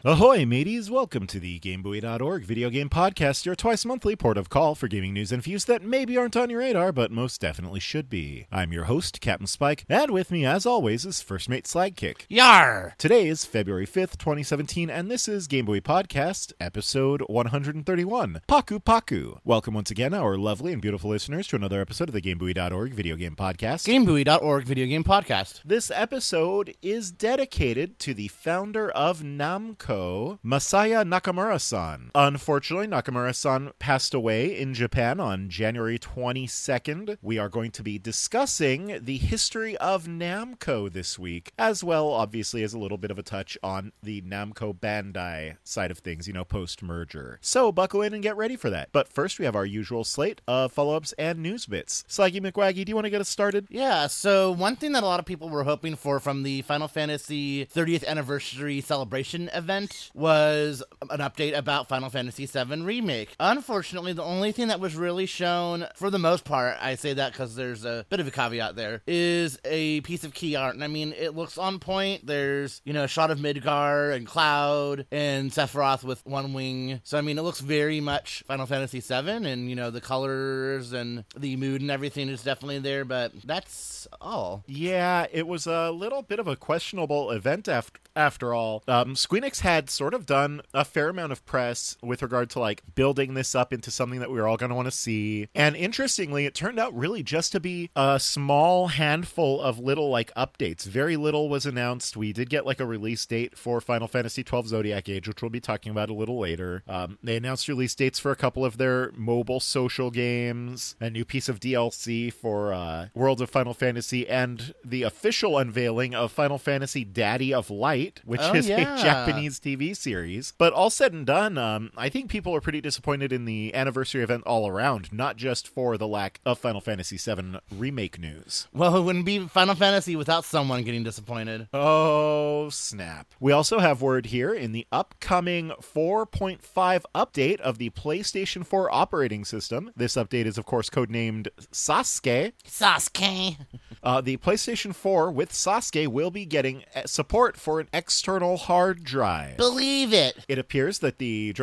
Ahoy, mateys! Welcome to the GameBuoy.org video game podcast, your twice-monthly port of call for gaming news and views that maybe aren't on your radar, but most definitely should be. I'm your host, Captain Spike, and with me, as always, is First Mate Slagkick. Yar! Today is February 5th, 2017, and this is Game Buoy Podcast, episode 131, Paku Paku. Welcome once again, our lovely and beautiful listeners, to another episode of the GameBuoy.org video game podcast. GameBuoy.org video game podcast. This episode is dedicated to the founder of Namco, Masaya Nakamura-san. Unfortunately, Nakamura-san passed away in Japan on January 22nd. We are going to be discussing the history of Namco this week, as well, obviously, as a little bit of a touch on the Namco Bandai side of things, post-merger. So buckle in and get ready for that. But first, we have our usual slate of follow-ups and news bits. Slaggy McWaggy, do you want to get us started? Yeah, so one thing that a lot of people were hoping for from the Final Fantasy 30th Anniversary Celebration event was an update about Final Fantasy VII Remake. Unfortunately, the only thing that was really shown, for the most part, I say that because there's a bit of a caveat there, is a piece of key art. And I mean, it looks on point. There's, a shot of Midgar and Cloud and Sephiroth with one wing. So, I mean, it looks very much Final Fantasy VII, and, the colors and the mood and everything is definitely there, but that's all. Yeah, it was a little bit of a questionable event after all. Squeenix had sort of done a fair amount of press with regard to building this up into something that we were all going to want to see. And interestingly, it turned out really just to be a small handful of little updates. Very little was announced. We did get a release date for Final Fantasy XII Zodiac Age, which we'll be talking about a little later. They announced release dates for a couple of their mobile social games, a new piece of DLC for World of Final Fantasy, and the official unveiling of Final Fantasy Daddy of Light, which is a Japanese TV series. But all said and done, I think people are pretty disappointed in the anniversary event all around, not just for the lack of Final Fantasy VII Remake news. Well, it wouldn't be Final Fantasy without someone getting disappointed. Oh, snap. We also have word here in the upcoming 4.5 update of the PlayStation 4 operating system. This update is, of course, codenamed Sasuke. Sasuke! The PlayStation 4 with Sasuke will be getting support for an external hard drive. Believe it! It appears that the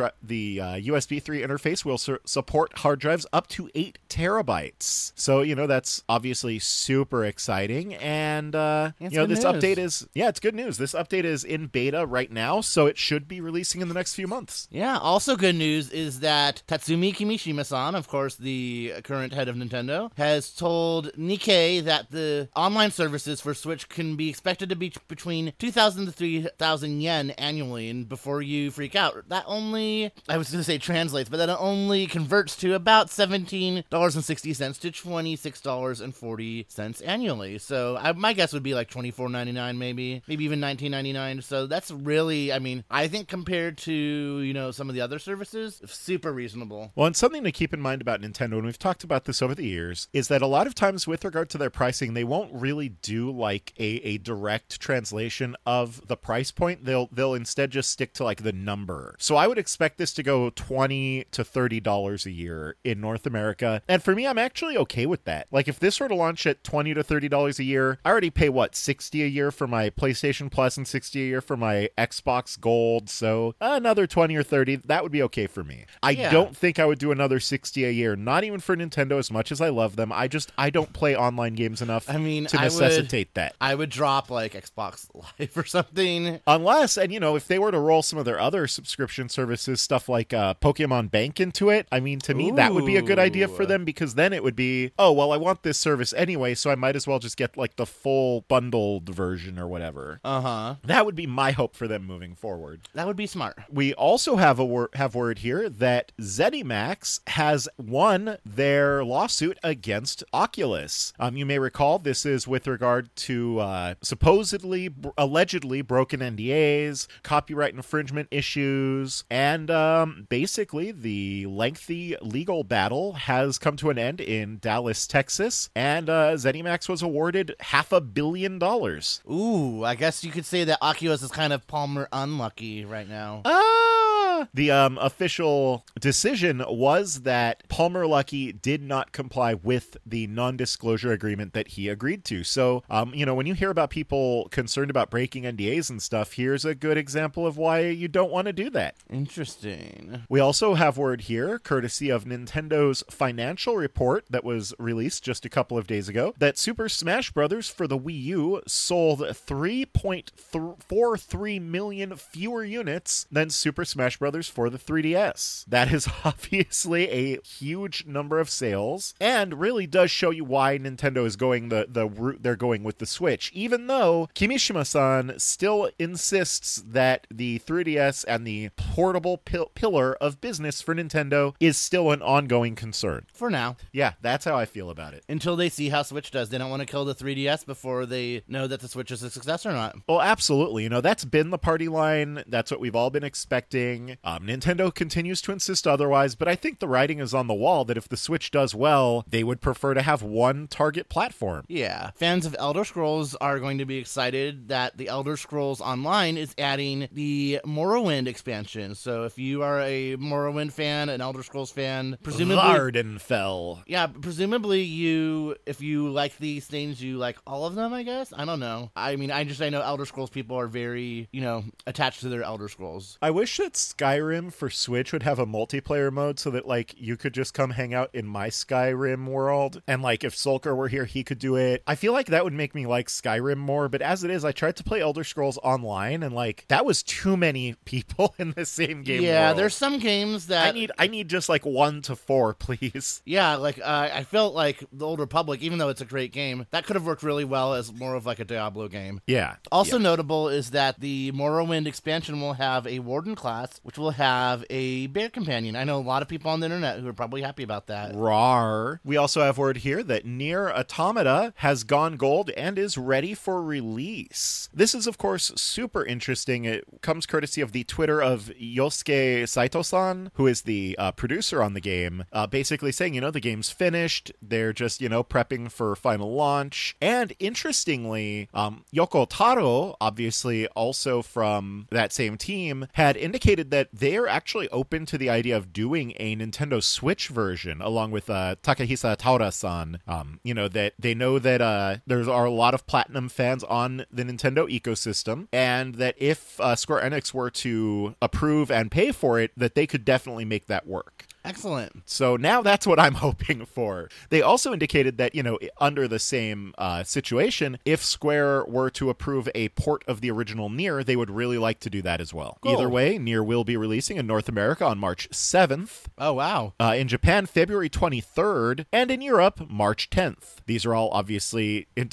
USB 3 interface will support hard drives up to 8 terabytes. So, that's obviously super exciting. And, this update is, it's good news. This update is in beta right now, so it should be releasing in the next few months. Yeah, also good news is that Tatsumi Kimishima-san, of course, the current head of Nintendo, has told Nikkei that the online services for Switch can be expected to be between 2,000 to 3,000 yen annually. And before you freak out, that only, I was going to say translates, but that only converts to about $17.60 to $26.40 annually. So my guess would be $24.99 maybe even $19.99. So that's really, I think compared to, some of the other services, super reasonable. Well, and something to keep in mind about Nintendo, and we've talked about this over the years, is that a lot of times with regard to their pricing, they won't really do a direct translation of the price point. They'll instead just stick to the number. So I would expect this to go $20 to $30 a year in North America. And for me, I'm actually okay with that. If this were to launch at $20 to $30 a year, I already pay $60 a year for my PlayStation Plus and $60 a year for my Xbox Gold. So another $20 or $30, that would be okay for me. I don't think I would do another $60 a year, not even for Nintendo, as much as I love them. I don't play online games enough to necessitate that. I would drop Xbox Live or something. Unless, and if they were to roll some of their other subscription services, stuff like Pokemon Bank into it, to me, that would be a good idea for them, because then it would be, I want this service anyway, so I might as well just get the full bundled version or whatever. That would be my hope for them moving forward. That would be smart. We also have word here that ZeniMax has won their lawsuit against Oculus. You may recall this is with regard to allegedly broken NDAs, copyright infringement issues, and basically the lengthy legal battle has come to an end in Dallas, Texas, and ZeniMax was awarded $500 million. Ooh, I guess you could say that Oculus is kind of Palmer unlucky right now. The official decision was that Palmer Luckey did not comply with the non-disclosure agreement that he agreed to. So, when you hear about people concerned about breaking NDAs and stuff, here's a good example of why you don't want to do that. Interesting. We also have word here, courtesy of Nintendo's financial report that was released just a couple of days ago, that Super Smash Bros. For the Wii U sold 3.43 million fewer units than Super Smash Bros. For the 3DS. That is obviously a huge number of sales, and really does show you why Nintendo is going the route they're going with the Switch, even though Kimishima-san still insists that the 3DS and the portable pillar of business for Nintendo is still an ongoing concern. For now. Yeah, that's how I feel about it. Until they see how Switch does. They don't want to kill the 3DS before they know that the Switch is a success or not. Well, absolutely. That's been the party line. That's what we've all been expecting. Nintendo continues to insist otherwise, but I think the writing is on the wall that if the Switch does well, they would prefer to have one target platform. Yeah. Fans of Elder Scrolls are going to be excited that the Elder Scrolls Online is adding the Morrowind expansion. So if you are a Morrowind fan, an Elder Scrolls fan, presumably... Vardenfell. Yeah, presumably if you like these things, you like all of them, I guess? I don't know. I mean, I know Elder Scrolls people are very, attached to their Elder Scrolls. I wish that Skyrim for Switch would have a multiplayer mode so that, you could just come hang out in my Skyrim world. And, if Sulker were here, he could do it. I feel like that would make me like Skyrim more, but as it is, I tried to play Elder Scrolls Online, and, that was too many people in the same game world. There's some games that... I need just, 1 to 4, please. Yeah, I felt like the Old Republic, even though it's a great game, that could have worked really well as more of, a Diablo game. Yeah. Also notable is that the Morrowind expansion will have a Warden class, which will have a bear companion. I know a lot of people on the internet who are probably happy about that. Rawr. We also have word here that Nier Automata has gone gold and is ready for release. This is, of course, super interesting. It comes courtesy of the Twitter of Yosuke Saito-san, who is the producer on the game, basically saying, the game's finished. They're just, prepping for final launch. And interestingly, Yoko Taro, obviously also from that same team, had indicated that they're actually open to the idea of doing a Nintendo Switch version along with Takahisa Taura-san. That they know that there are a lot of Platinum fans on the Nintendo ecosystem, and that if Square Enix were to approve and pay for it, that they could definitely make that work. Excellent. So now that's what I'm hoping for. They also indicated that, under the same situation, if Square were to approve a port of the original Nier, they would really like to do that as well. Cool. Either way, Nier will be releasing in North America on March 7th. Oh, wow. In Japan, February 23rd, and in Europe, March 10th. These are all obviously in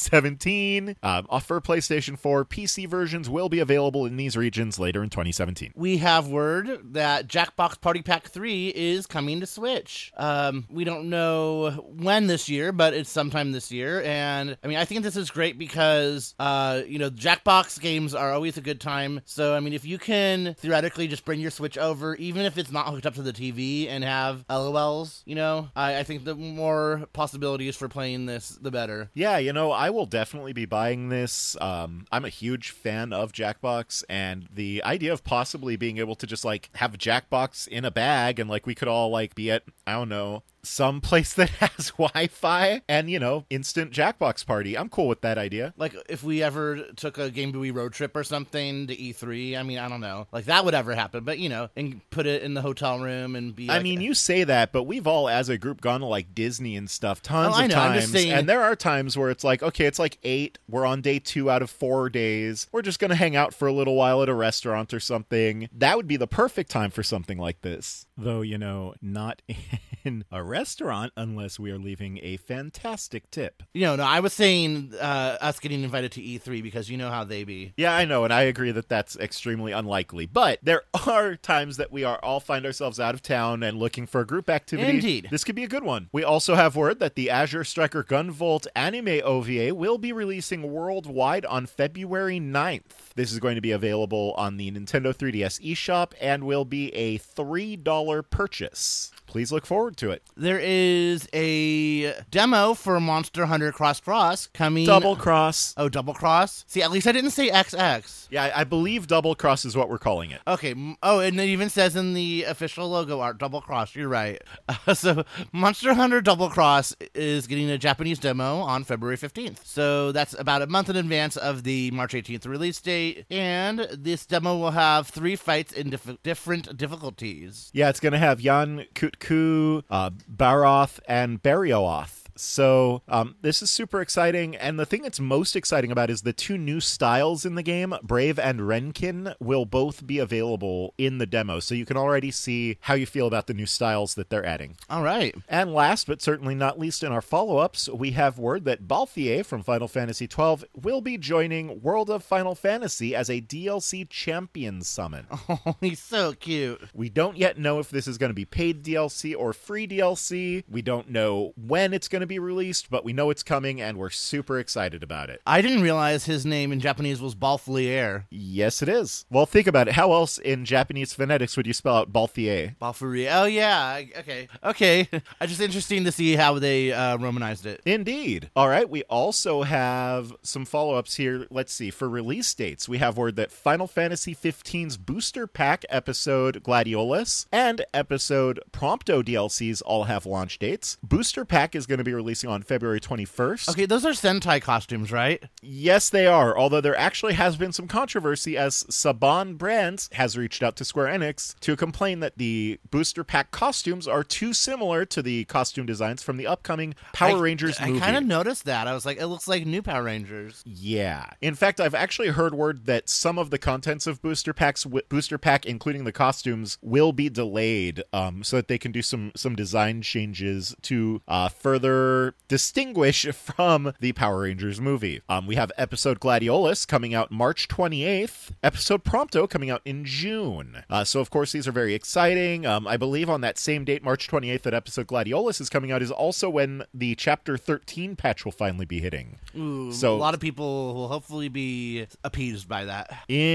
2017. For PlayStation 4, PC versions will be available in these regions later in 2017. We have word that Jackbox Party Pack 3 is coming to Switch. We don't know when this year, but it's sometime this year. And I think this is great because, Jackbox games are always a good time. So, if you can theoretically just bring your Switch over, even if it's not hooked up to the TV and have LOLs, I think the more possibilities for playing this, the better. Yeah, I will definitely be buying this. I'm a huge fan of Jackbox, and the idea of possibly being able to just have Jackbox in a bag and we could all be at, I don't know, some place that has Wi-Fi and, instant Jackbox party. I'm cool with that idea. If we ever took a Game Boy road trip or something to E3, I don't know. That would ever happen, but, and put it in the hotel room and be you say that, but we've all, as a group, gone to, Disney and stuff tons of times. I'm just saying... And there are times where it's okay, it's 8, we're on day 2 out of 4 days. We're just going to hang out for a little while at a restaurant or something. That would be the perfect time for something like this. Though, not in a restaurant unless we are leaving a fantastic tip. No, I was saying us getting invited to E3 because you know how they be. Yeah, I know, and I agree that that's extremely unlikely. But there are times that we all find ourselves out of town and looking for a group activity. Indeed. This could be a good one. We also have word that the Azure Striker Gunvolt anime OVA will be releasing worldwide on February 9th. This is going to be available on the Nintendo 3DS eShop and will be a $3 purchase. Please look forward to it. There is a demo for Monster Hunter Cross coming. Double Cross. Oh, Double Cross? See, at least I didn't say XX. Yeah, I believe Double Cross is what we're calling it. Okay. Oh, and it even says in the official logo art, Double Cross. You're right. So Monster Hunter Double Cross is getting a Japanese demo on February 15th. So that's about a month in advance of the March 18th release date. And this demo will have 3 fights in different difficulties. Yeah, it's going to have Yan Kutku, Baroth, and Barioth. So this is super exciting, and the thing that's most exciting about is the 2 new styles in the game, Brave and Renkin, will both be available in the demo, so you can already see how you feel about the new styles that they're adding. All right. And last but certainly not least in our follow-ups, we have word that Balthier from Final Fantasy XII will be joining World of Final Fantasy as a DLC champion summon. Oh, he's so cute. We don't yet know if this is going to be paid DLC or free DLC. We don't know when it's going to be released, but we know it's coming and we're super excited about it. I didn't realize his name in Japanese was Balthier. Yes, it is. Well, think about it. How else in Japanese phonetics would you spell out Balthier? Balthier. Oh, yeah. Okay. Just interesting to see how they romanized it. Indeed. All right. We also have some follow-ups here. Let's see. For release dates, we have word that Final Fantasy XV's Booster Pack episode Gladiolus and episode Prompto DLCs all have launch dates. Booster Pack is going to be releasing on February 21st. Okay, those are Sentai costumes, right? Yes, they are, although there actually has been some controversy as Saban Brands has reached out to Square Enix to complain that the Booster Pack costumes are too similar to the costume designs from the upcoming Power Rangers movie. I kind of noticed that. I was like, it looks like new Power Rangers. Yeah. In fact, I've actually heard word that some of the contents of Booster Pack, including the costumes, will be delayed so that they can do some design changes to further distinguish from the Power Rangers movie. We have episode Gladiolus coming out March 28th, episode Prompto coming out in June. So of course these are very exciting. I believe on that same date, March 28th, that episode Gladiolus is coming out is also when the Chapter 13 patch will finally be hitting. Ooh, so a lot of people will hopefully be appeased by that.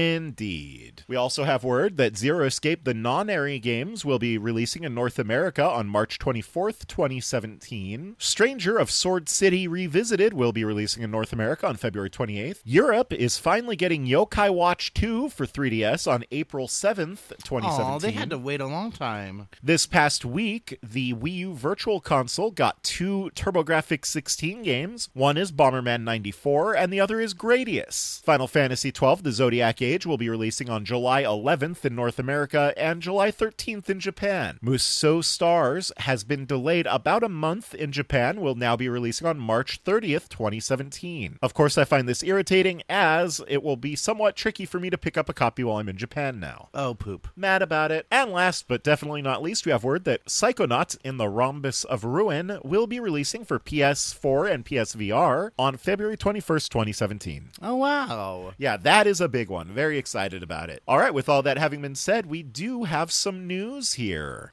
Indeed. We also have word that Zero Escape, the non-Airy games, will be releasing in North America on March 24th, 2017. Stranger of Sword City Revisited will be releasing in North America on February 28th. Europe is finally getting Yokai Watch 2 for 3DS on April 7th, 2017. Oh, they had to wait a long time. This past week, the Wii U Virtual Console got 2 TurboGrafx-16 games. One is Bomberman 94, and the other is Gradius. Final Fantasy XII, The Zodiac Age, will be releasing on July 11th in North America and July 13th in Japan. Musou Stars has been delayed about a month in Japan, will now be releasing on March 30th, 2017. Of course, I find this irritating as it will be somewhat tricky for me to pick up a copy while I'm in Japan now. Oh, poop. Mad about it. And last but definitely not least, we have word that Psychonauts in the Rhombus of Ruin will be releasing for PS4 and PSVR on February 21st, 2017. Oh, wow. Yeah, that is a big one. Very excited about it. All right, with all that having been said, we do have some news here.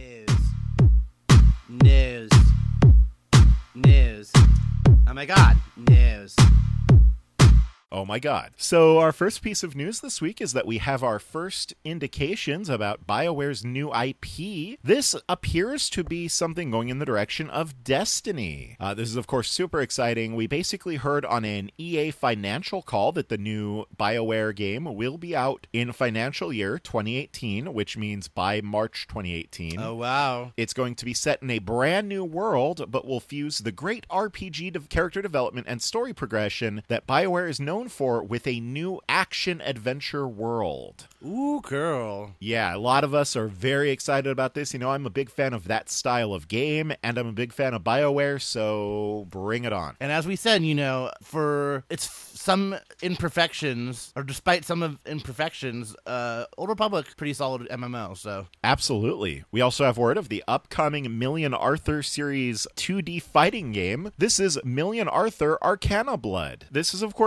News. Oh my god. News. Oh my god. So our first piece of news this week is that we have our first indications about BioWare's new IP. This appears to be something going in the direction of Destiny. This is, of course, super exciting. We basically heard on an EA financial call that the new BioWare game will be out in financial year 2018, which means by March 2018. Oh, wow. It's going to be set in a brand new world, but will fuse the great RPG character development and story progression that BioWare is known for with a new action-adventure world. Ooh, girl. Yeah, a lot of us are very excited about this. You know, I'm a big fan of that style of game, and I'm a big fan of BioWare, so bring it on. And as we said, you know, for some imperfections, or despite some of imperfections, Old Republic, pretty solid MMO, so. Absolutely. We also have word of the upcoming Million Arthur series 2D fighting game. This is Million Arthur Arcana Blood. This is, of course, exciting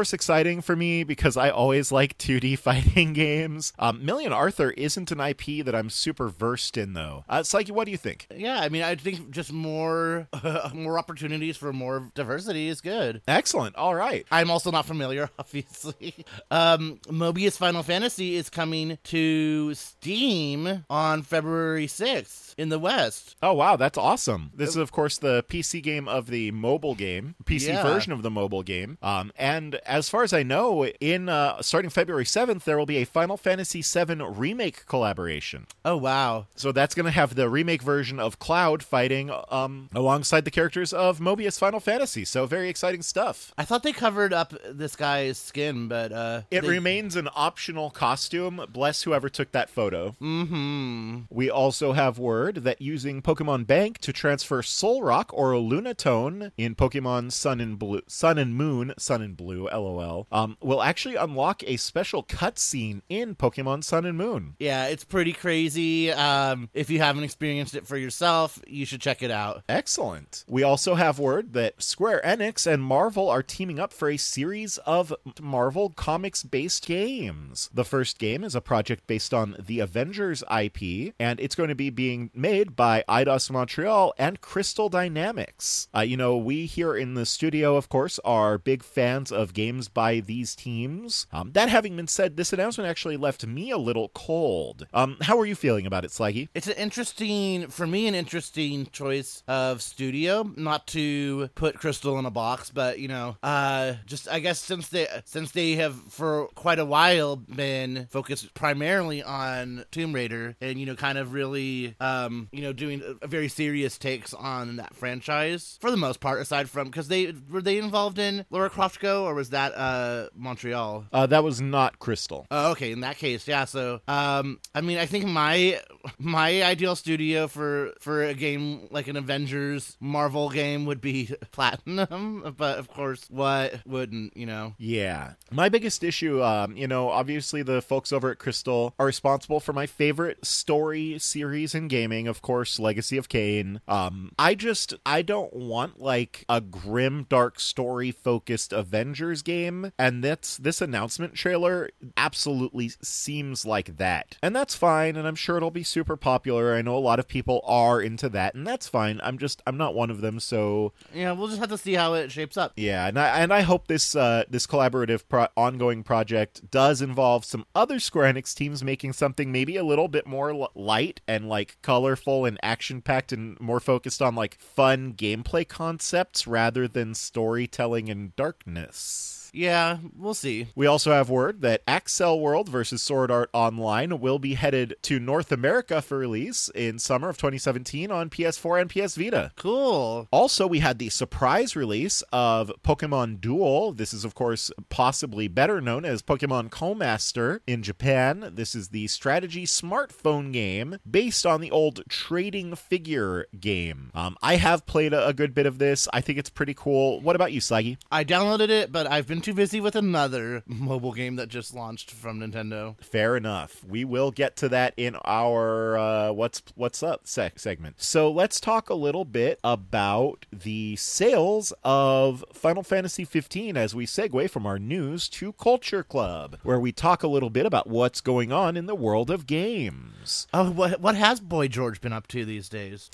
exciting for me because I always like 2D fighting games. Million Arthur isn't an IP that I'm super versed in, though. Psyche, what do you think? Yeah, I mean, I think just more more opportunities for more diversity is good. Excellent. All right. I'm also not familiar, obviously. Mobius Final Fantasy is coming to Steam on February 6th in the West. Oh, wow. That's awesome. This is, of course, the PC game of the mobile game, PC version of the mobile game. And as far as I know, in starting February 7th, there will be a Final Fantasy VII Remake collaboration. Oh, wow. So that's going to have the remake version of Cloud fighting alongside the characters of Mobius Final Fantasy. So very exciting stuff. I thought they covered up this guy's skin, but it remains an optional costume. Bless whoever took that photo. Mm-hmm. We also have word that using Pokemon Bank to transfer Solrock or Lunatone in Pokemon Sun and Blue, LOL, will actually unlock a special cutscene in Pokemon Sun and Moon. Yeah, it's pretty crazy. If you haven't experienced it for yourself, you should check it out. Excellent. We also have word that Square Enix and Marvel are teaming up for a series of Marvel Comics-based games. The first game is a project based on the Avengers IP, and it's going to be being made by Eidos Montreal and Crystal Dynamics. We here in the studio, of course, are big fans of games by these teams. That having been said, this announcement actually left me a little cold. How are you feeling about it, Slaggy? It's an interesting choice of studio. Not to put Crystal in a box, but just I guess since they have for quite a while been focused primarily on Tomb Raider and kind of really doing very serious takes on that franchise for the most part, aside from because were they involved in Lara Croft Go, or was that Montreal? That was not Crystal. Oh, okay. In that case, yeah. So I think my ideal studio for a game like an Avengers Marvel game would be Platinum, but of course, what wouldn't, Yeah. My biggest issue, obviously the folks over at Crystal are responsible for my favorite story series in gaming, of course, Legacy of Kain. I don't want like a grim, dark story-focused Avengers game, and this announcement trailer absolutely seems like that. And that's fine, and I'm sure it'll be super popular. I know a lot of people are into that, and that's fine. I'm not one of them, so... Yeah, we'll just have to see how it shapes up. Yeah, and I hope this collaborative ongoing project does involve some other Square Enix teams making something maybe a little bit more light and like colorful and action-packed and more focused on like fun gameplay concepts rather than storytelling and darkness. Yeah, we'll see. We also have word that Axel World versus Sword Art Online will be headed to North America for release in summer of 2017 on PS4 and PS Vita. Cool. Also, we had the surprise release of Pokemon Duel. This is, of course, possibly better known as Pokemon Co-Master in Japan. This is the strategy smartphone game based on the old trading figure game. I have played a good bit of this. I think it's pretty cool. What about you, Slaggy? I downloaded it, but I've been too busy with another mobile game that just launched from Nintendo. Fair enough. We will get to that in our What's Up segment. So let's talk a little bit about the sales of Final Fantasy 15 as we segue from our news to Culture Club, where we talk a little bit about what's going on in the world of games. Oh, what has Boy George been up to these days?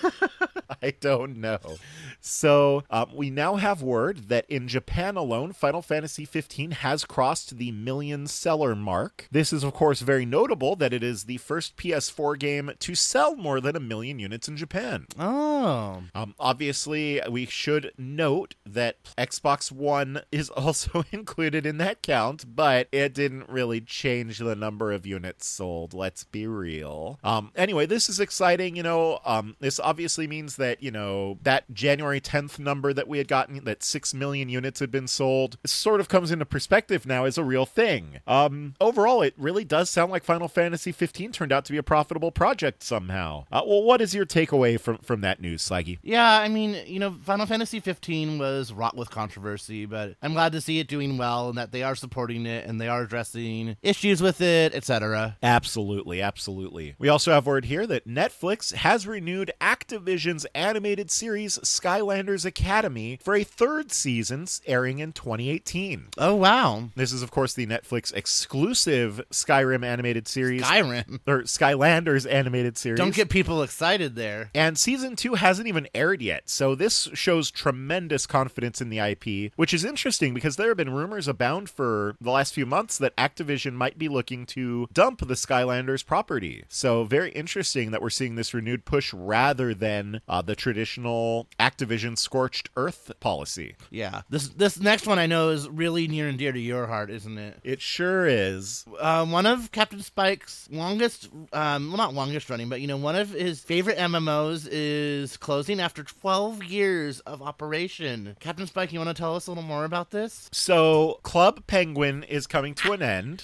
I don't know. So we now have word that in Japan alone, Final Fantasy 15 has crossed the million seller mark. This is, of course, very notable that it is the first PS4 game to sell more than 1 million units in Japan. Oh. Obviously, we should note that Xbox One is also included in that count, but it didn't really change the number of units sold. Let's be real. Anyway, this is exciting. This obviously means that, that January 10th number that we had gotten, that 6 million units had been sold, sort of comes into perspective now as a real thing. Overall, it really does sound like Final Fantasy 15 turned out to be a profitable project somehow. Well, what is your takeaway from that news, Slaggy? Yeah, I mean, Final Fantasy 15 was wrought with controversy, but I'm glad to see it doing well and that they are supporting it and they are addressing issues with it, etc. Absolutely, absolutely. We also have word here that Netflix has renewed Activision's animated series Skylanders Academy for a third season airing in 2018. Oh, wow. This is, of course, the Netflix exclusive Skyrim animated series. Skyrim. Or Skylanders animated series. Don't get people excited there. And season 2 hasn't even aired yet, so this shows tremendous confidence in the IP, which is interesting because there have been rumors abound for the last few months that Activision might be looking to dump the Skylanders property. So very interesting that we're seeing this renewed push rather than the traditional Activision scorched earth policy. Yeah. This next one I know is really near and dear to your heart, isn't it? It sure is. One of Captain Spike's longest, well, not longest running, but, one of his favorite MMOs is closing after 12 years of operation. Captain Spike, you want to tell us a little more about this? So, Club Penguin is coming to an end.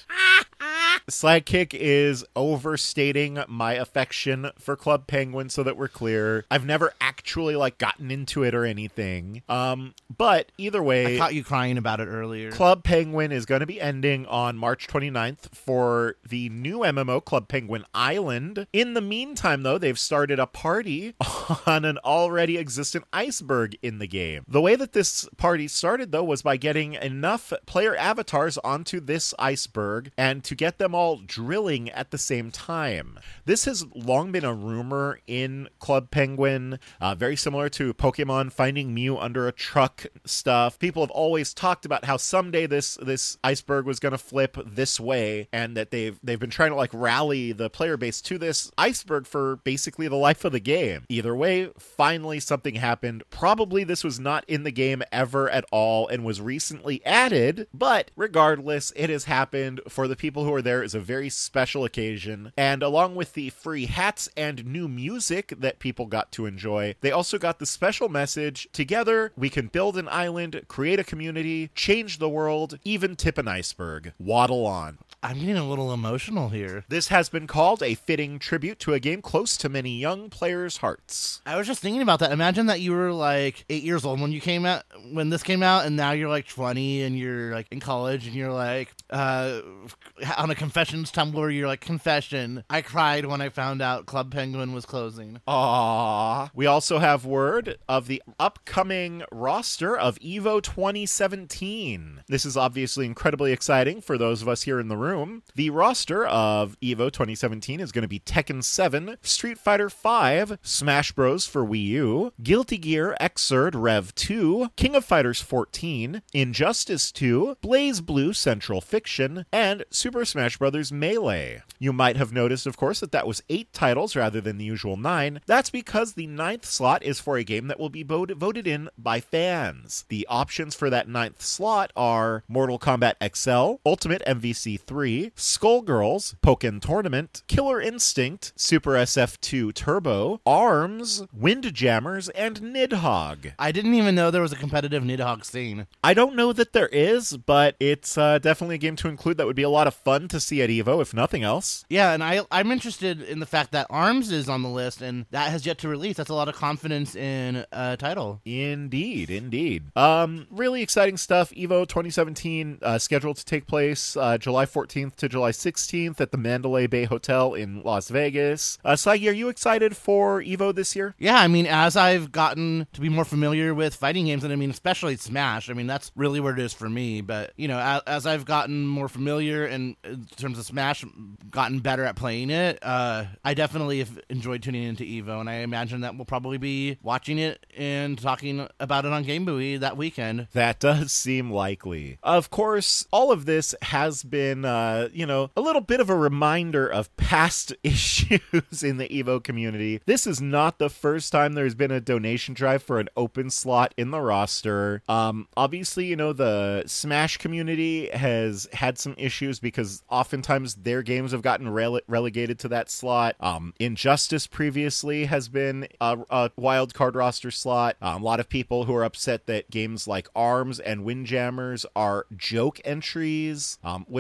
Slagkick is overstating my affection for Club Penguin, so that we're clear. I've never actually gotten into it or anything. But either way, I caught you crying about it earlier. Club Penguin is going to be ending on March 29th for the new MMO, Club Penguin Island. In the meantime, though, they've started a party on an already existent iceberg in the game. The way that this party started, though, was by getting enough player avatars onto this iceberg and to get them all drilling at the same time. This has long been a rumor in Club Penguin, very similar to Pokemon finding Mew under a truck stuff. People have always talked about how someday this iceberg was going to flip this way, and that they've been trying to rally the player base to this iceberg for basically the life of the game. Either way, finally something happened. Probably this was not in the game ever at all and was recently added, but regardless, it has happened. For the people who are there, is a very special occasion, and along with the free hats and new music that people got to enjoy, they also got the special message: together we can build an island, create a community, change the world, even tip an iceberg. Waddle on. I'm getting a little emotional here. This has been called a fitting tribute to a game close to many young players' hearts. I was just thinking about that. Imagine that you were 8 years old when this came out, and now you're 20 and you're in college, and you're on a confessions Tumblr, you're confession. I cried when I found out Club Penguin was closing. Aww. We also have word of the upcoming roster of EVO 2017. This is obviously incredibly exciting for those of us here in the room. The roster of EVO 2017 is going to be Tekken 7, Street Fighter 5, Smash Bros. For Wii U, Guilty Gear Xrd Rev 2, King of Fighters 14, Injustice 2, Blaze Blue Central Fiction, and Super Smash Bros. Melee. You might have noticed, of course, that was 8 titles rather than the usual 9. That's because the 9th slot is for a game that will be voted in by fans. The options for that 9th slot are Mortal Kombat XL, Ultimate MVC 3, Skullgirls, Pokken Tournament, Killer Instinct, Super SF2 Turbo, ARMS, Windjammers, and Nidhogg. I didn't even know there was a competitive Nidhogg scene. I don't know that there is, but it's definitely a game to include that would be a lot of fun to see at EVO, if nothing else. Yeah, and I'm interested in the fact that ARMS is on the list, and that has yet to release. That's a lot of confidence in a title. Indeed. Really exciting stuff. EVO 2017 scheduled to take place July 14th to July 16th at the Mandalay Bay Hotel in Las Vegas. Slaggy, are you excited for EVO this year? Yeah, as I've gotten to be more familiar with fighting games, and especially Smash, that's really where it is for me. But, as I've gotten more familiar and in terms of Smash, gotten better at playing it, I definitely have enjoyed tuning into EVO, and I imagine that we'll probably be watching it and talking about it on Game Buoy that weekend. That does seem likely. Of course, all of this has been, a little bit of a reminder of past issues in the EVO community. This is not the first time there's been a donation drive for an open slot in the roster. Obviously, the Smash community has had some issues because oftentimes their games have gotten relegated to that slot. Injustice previously has been a wild card roster slot. A lot of people who are upset that games like ARMS and Windjammers are joke entries, which,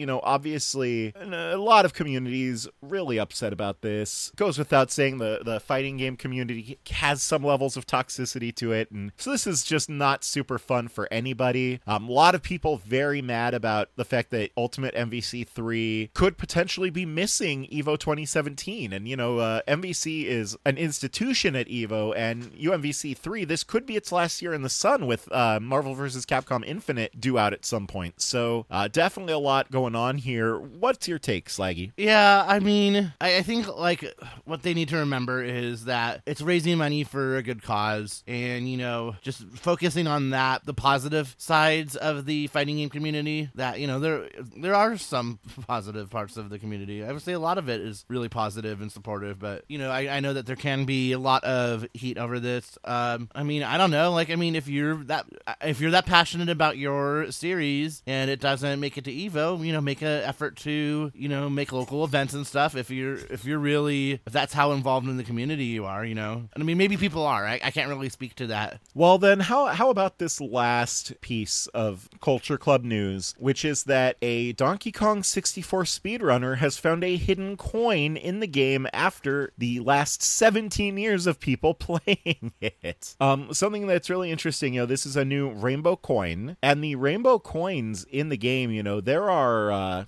obviously a lot of communities really upset about this. Goes without saying, the fighting game community has some levels of toxicity to it, and so this is just not super fun for anybody. A lot of people very mad about the fact that Ultimate MVC 3 could potentially be missing EVO 2017, and MVC is an institution at EVO, and UMVC 3, this could be its last year in the sun with Marvel vs. Capcom Infinite due out at some point. So definitely a lot going on here. What's your take, Slaggy? Yeah, I mean, I think like what they need to remember is that it's raising money for a good cause, and just focusing on that, the positive sides of the fighting game community. That there are some positive parts of the community. I would say a lot of it is really positive and supportive, but I know that there can be a lot of heat over this. I mean, I don't know. Like, I mean, if you're that passionate about your series and it doesn't make it to EVO, make an effort to make local events and stuff. If that's how involved in the community you are, and I mean, maybe people are. I can't really speak to that. Well, then how about this last piece of Culture Club news, which is that a Donkey Kong 64 speedrunner has found a hidden coin in the game after the last 17 years of people playing it. Something that's really interesting, this is a new rainbow coin, and the rainbow coins in the game, there are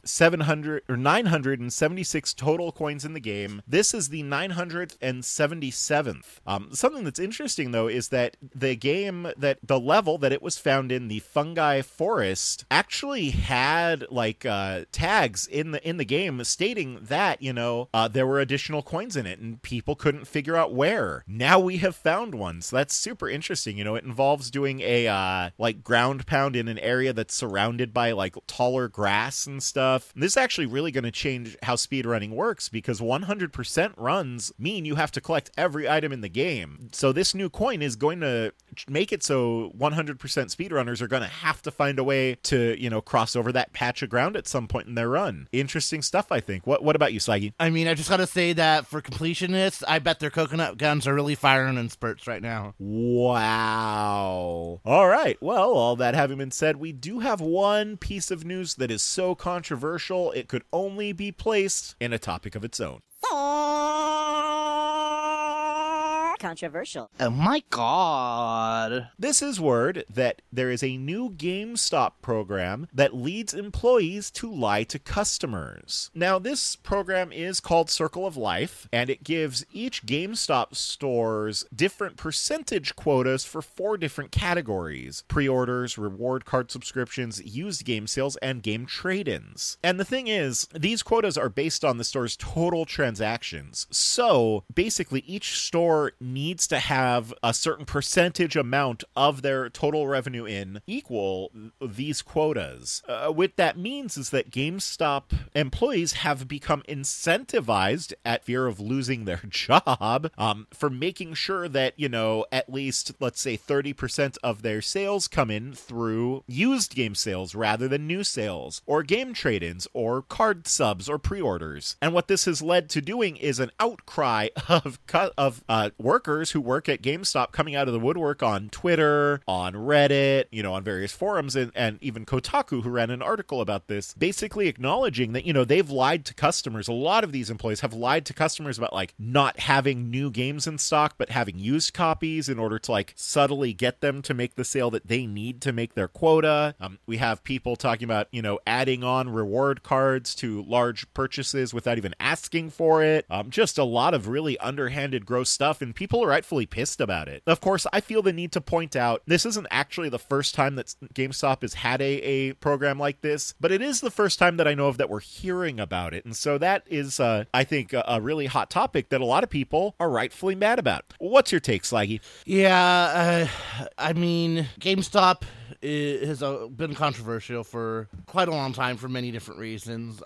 976 total coins in the game. This is the 977th. Something that's interesting, though, is that the level that it was found in, the Fungi Forest, actually had tags in the game stating that there were additional coins in it, and people couldn't figure out where. Now we have found one, so that's super interesting. It involves doing a ground pound in an area that's surrounded by taller grass and stuff. And this is actually really going to change how speedrunning works, because 100% runs mean you have to collect every item in the game. So this new coin is going to make it so 100% speedrunners are going to have to find a way to cross over that patch of ground at some point in their run. Interesting stuff, I think. What about you, Slaggy? I mean, I just gotta say that for completionists, I bet their coconut guns are really firing in spurts right now. Wow. All right. Well, all that having been said, we do have one piece of news that is so controversial it could only be placed in a topic of its own. Controversial. Oh my god. This is word that there is a new GameStop program that leads employees to lie to customers. Now, this program is called Circle of Life, and it gives each GameStop stores different percentage quotas for 4 different categories: pre-orders, reward card subscriptions, used game sales, and game trade-ins. And the thing is, these quotas are based on the store's total transactions. So basically, each store needs to have a certain percentage amount of their total revenue in equal these quotas. What that means is that GameStop employees have become incentivized, at fear of losing their job, for making sure that, at least, let's say, 30% of their sales come in through used game sales rather than new sales, or game trade-ins, or card subs, or pre-orders. And what this has led to doing is an outcry of workers who work at GameStop coming out of the woodwork on Twitter, on Reddit, on various forums, and even Kotaku, who ran an article about this, basically acknowledging that, they've lied to customers. A lot of these employees have lied to customers about not having new games in stock, but having used copies in order to subtly get them to make the sale that they need to make their quota. We have people talking about, adding on reward cards to large purchases without even asking for it. Just a lot of really underhanded, gross stuff, and people are rightfully pissed about it. Of course, I feel the need to point out this isn't actually the first time that GameStop has had a program like this, but it is the first time that I know of that we're hearing about it. And so that is, I think, a really hot topic that a lot of people are rightfully mad about. What's your take, Slaggy? Yeah, I mean, GameStop has been controversial for quite a long time for many different reasons.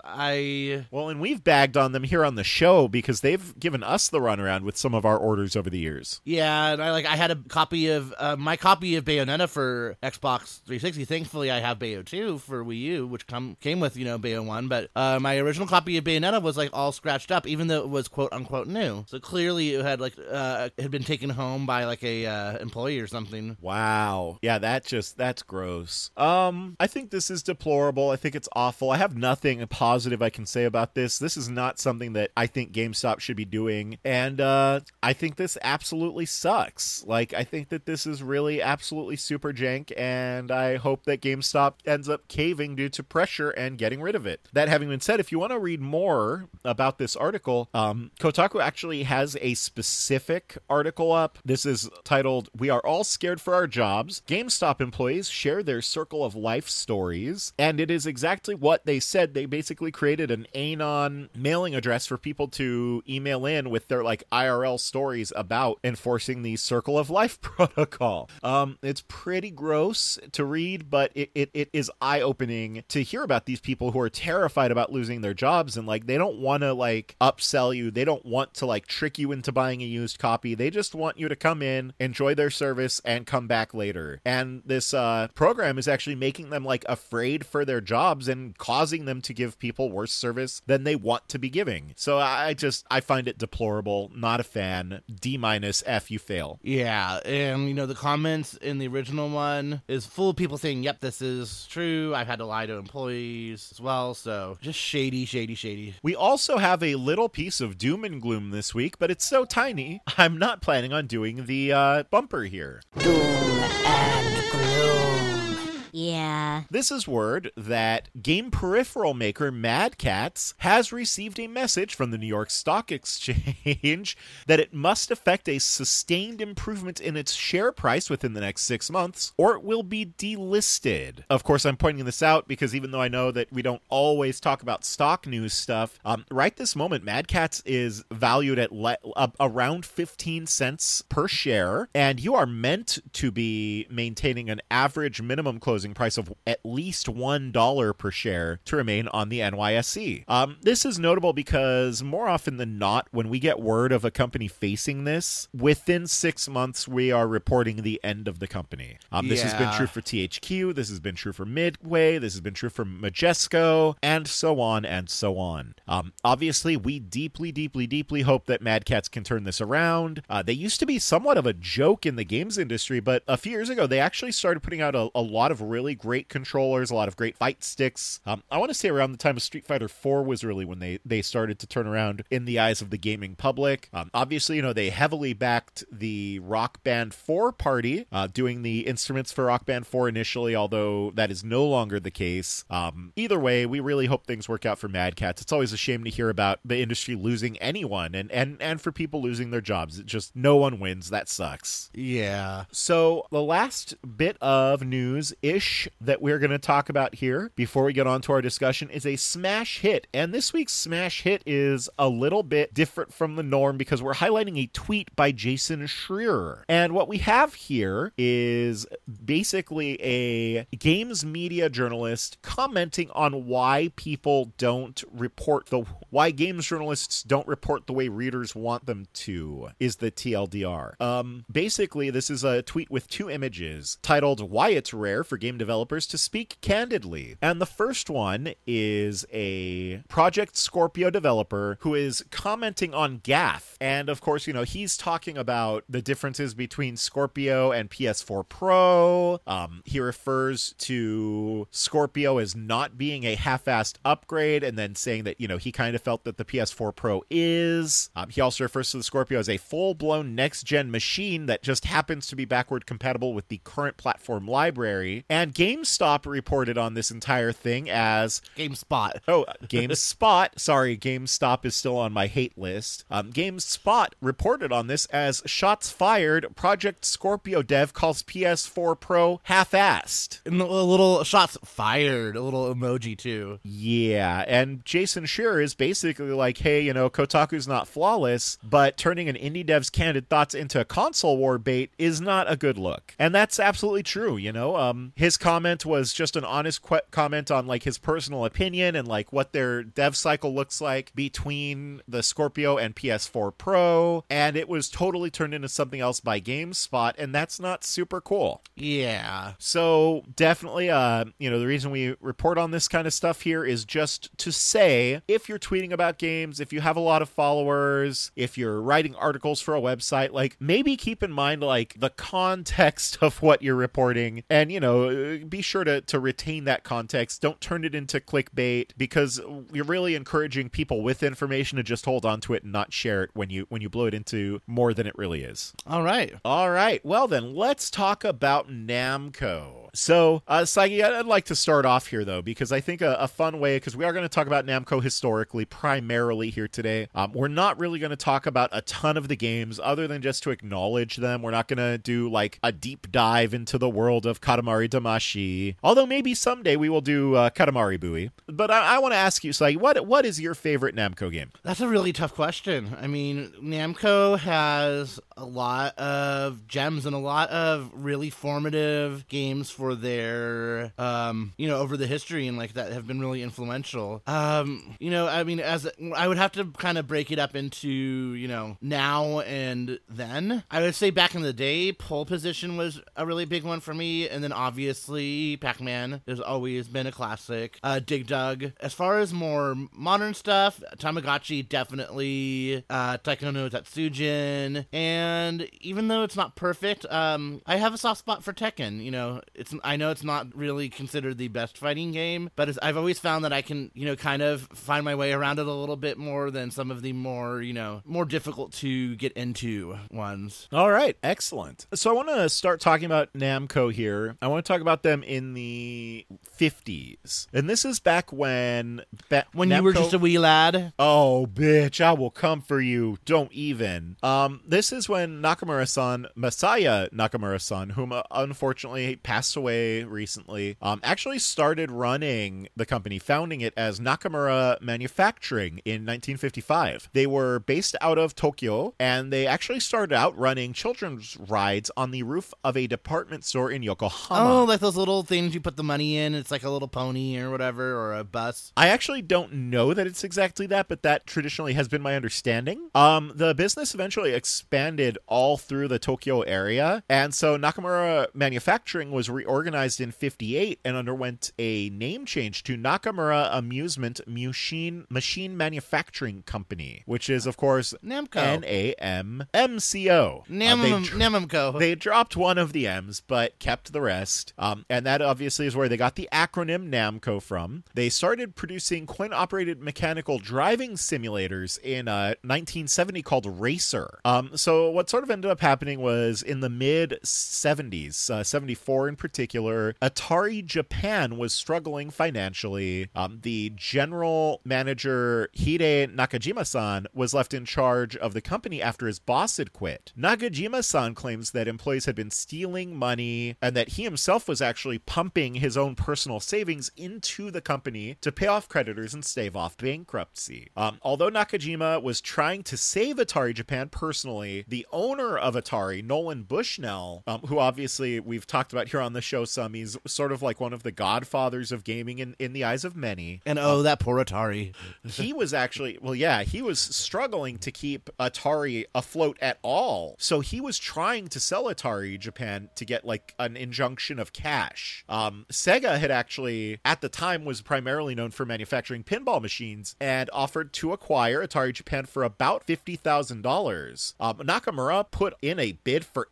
And we've bagged on them here on the show because they've given us the runaround with some of our orders over the years. Yeah, and I had a copy of my copy of Bayonetta for Xbox 360. Thankfully, I have Bayo 2 for Wii U, which came with Bayo 1. But my original copy of Bayonetta was all scratched up, even though it was quote unquote new. So clearly, it had had been taken home by a employee or something. Wow, yeah, that's gross. I think this is deplorable. I think it's awful. I have nothing positive I can say about this. This is not something that I think GameStop should be doing. And I think this absolutely sucks. Like, I think that this is really absolutely super jank, and I hope that GameStop ends up caving due to pressure and getting rid of it. That having been said, if you want to read more about this article, Kotaku actually has a specific article up. This is titled, "We Are All Scared for Our Jobs. GameStop Employees Share Their Circle of Life Stories." And it is exactly what they said. They basically created an Anon mailing address for people to email in with their like IRL stories about enforcing the Circle of Life protocol. It's pretty gross to read, but it is eye-opening to hear about these people who are terrified about losing their jobs, and like they don't want to like upsell you. They don't want to like trick you into buying a used copy. They just want you to come in, enjoy their service, and come back later. And this program is actually making them like afraid for their jobs and causing them to give people worse service than they want to be giving. So I find it deplorable. Not a fan. D- F, you fail. Yeah, and you know, the comments in the original one is full of people saying, yep, this is true. I've had to lie to employees as well. So just shady, shady, shady. We also have a little piece of doom and gloom this week, but it's so tiny, I'm not planning on doing the bumper here. Doom and gloom. Yeah. This is word that game peripheral maker Mad Catz has received a message from the New York Stock Exchange that it must effect a sustained improvement in its share price within the next 6 months, or it will be delisted. Of course, I'm pointing this out because even though I know that we don't always talk about stock news stuff, right this moment, Mad Catz is valued at around 15 cents per share, and you are meant to be maintaining an average minimum closing price of at least $1 per share to remain on the NYSE. This is notable because more often than not, when we get word of a company facing this, within 6 months, we are reporting the end of the company. This has been true for THQ, this has been true for Midway, this has been true for Majesco, and so on and so on. Obviously, we deeply, deeply, deeply hope that Mad Catz can turn this around. They used to be somewhat of a joke in the games industry, but a few years ago, they actually started putting out a lot of really great controllers, a lot of great fight sticks. I want to say around the time of Street Fighter 4 was really when they started to turn around in the eyes of the gaming public. Obviously, you know, they heavily backed the Rock Band 4 party, doing the instruments for Rock Band 4 initially, although that is no longer the case. Either way, we really hope things work out for Mad Catz. It's always a shame to hear about the industry losing anyone and for people losing their jobs. It just, no one wins. That sucks. Yeah. So the last bit of news-ish that we're going to talk about here before we get on to our discussion is a smash hit. And this week's smash hit is a little bit different from the norm because we're highlighting a tweet by Jason Schreier. And what we have here is basically a games media journalist commenting on why people don't report why games journalists don't report the way readers want them to, is the TLDR. Basically, this is a tweet with two images titled "Why It's Rare for Game Developers to Speak Candidly." And the first one is a Project Scorpio developer who is commenting on GAF. And of course, you know, he's talking about the differences between Scorpio and PS4 Pro. He refers to Scorpio as not being a half-assed upgrade and then saying that, you know, he kind of felt that the PS4 Pro is. He also refers to the Scorpio as a full-blown next-gen machine that just happens to be backward compatible with the current platform library. And GameStop reported on this entire thing as... GameSpot. Oh, GameSpot. Sorry, GameStop is still on my hate list. GameSpot reported on this as shots fired. Project Scorpio dev calls PS4 Pro half-assed. And a little shots fired, a little emoji too. Yeah, and Jason Schreier is basically like, hey, you know, Kotaku's not flawless, but turning an indie dev's candid thoughts into a console war bait is not a good look. And that's absolutely true, you know. His comment was just an honest comment on like his personal opinion and like what their dev cycle looks like between the Scorpio and PS4 Pro, and it was totally turned into something else by GameSpot, and that's not super cool. Yeah. So definitely, you know, the reason we report on this kind of stuff here is just to say, if you're tweeting about games, if you have a lot of followers, if you're writing articles for a website, like maybe keep in mind like the context of what you're reporting, and you know, be sure to retain that context. Don't turn it into clickbait, because you're really encouraging people with information to just hold on to it and not share it when you blow it into more than it really is. All right. Well then, let's talk about Namco. So, Saigi, I'd like to start off here, though, because I think a fun way, because we are going to talk about Namco historically, primarily here today. We're not really going to talk about a ton of the games, other than just to acknowledge them. We're not going to do, like, a deep dive into the world of Katamari Damacy, although maybe someday we will do Katamari Bui. But I want to ask you, Saigi, what is your favorite Namco game? That's a really tough question. I mean, Namco has a lot of gems and a lot of really formative games for their, over the history and like that have been really influential. I mean, as I would have to kind of break it up into, now and then. I would say back in the day, Pole Position was a really big one for me. And then obviously Pac-Man has always been a classic. Dig Dug. As far as more modern stuff, Tamagotchi definitely, Taiko no Tatsujin. And even though it's not perfect, I have a soft spot for Tekken. I know it's not really considered the best fighting game, but I've always found that I can, kind of find my way around it a little bit more than some of the more, more difficult to get into ones. All right, excellent. So I want to start talking about Namco here. I want to talk about them in the 50s. And this is back when Namco... you were just a wee lad? Oh, bitch, I will come for you. Don't even. This is when Nakamura-san, Masaya Nakamura-san, whom unfortunately passed away recently, actually started running the company, founding it as Nakamura Manufacturing in 1955. They were based out of Tokyo, and they actually started out running children's rides on the roof of a department store in Yokohama. Oh, like those little things you put the money in. It's like a little pony or whatever, or a bus. I actually don't know that it's exactly that, but that traditionally has been my understanding. The business eventually expanded all through the Tokyo area, and so Nakamura Manufacturing was reorganized in 58 and underwent a name change to Nakamura Amusement Machine Manufacturing Company, which is, of course, Namco. Namco. Namco. They dropped one of the M's, but kept the rest. And that obviously is where they got the acronym Namco from. They started producing coin-operated mechanical driving simulators in 1970 called Racer. So what sort of ended up happening was in the mid-70s, 74 in particular, Atari Japan was struggling financially. The general manager, Hide Nakajima-san, was left in charge of the company after his boss had quit. Nakajima-san claims that employees had been stealing money and that he himself was actually pumping his own personal savings into the company to pay off creditors and stave off bankruptcy. Although Nakajima was trying to save Atari Japan personally, the owner of Atari, Nolan Bushnell, who obviously we've talked about here on the show some, he's sort of like one of the godfathers of gaming in the eyes of many. And that poor Atari. He was actually, he was struggling to keep Atari afloat at all. So he was trying to sell Atari Japan to get like an injunction of cash. Sega had actually, at the time, was primarily known for manufacturing pinball machines and offered to acquire Atari Japan for about $50,000. Nakamura put in a bid for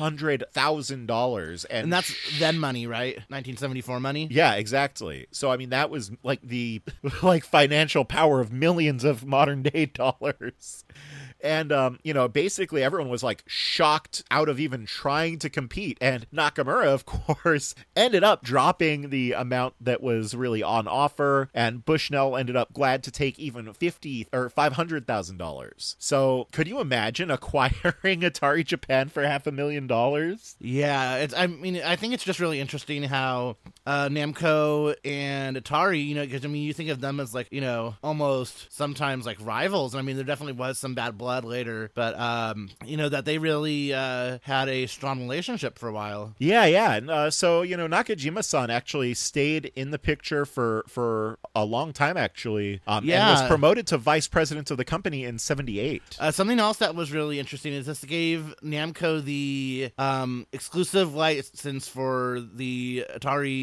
$800,000. And that's then money, right? 1974 money? Yeah, exactly. So, I mean, that was like the financial power of millions of modern day dollars. And, basically everyone was like shocked out of even trying to compete. And Nakamura, of course, ended up dropping the amount that was really on offer. And Bushnell ended up glad to take even $50,000 or $500,000. So could you imagine acquiring Atari Japan for $500,000? Yeah, I think it's just really interesting how Namco and Atari, because you think of them as like, almost sometimes like rivals. I mean, there definitely was some bad blood later, but that they really had a strong relationship for a while. Yeah, and so Nakajima-san actually stayed in the picture for a long time actually, and was promoted to vice president of the company in 78. Something else that was really interesting is this gave Namco the exclusive license for the Atari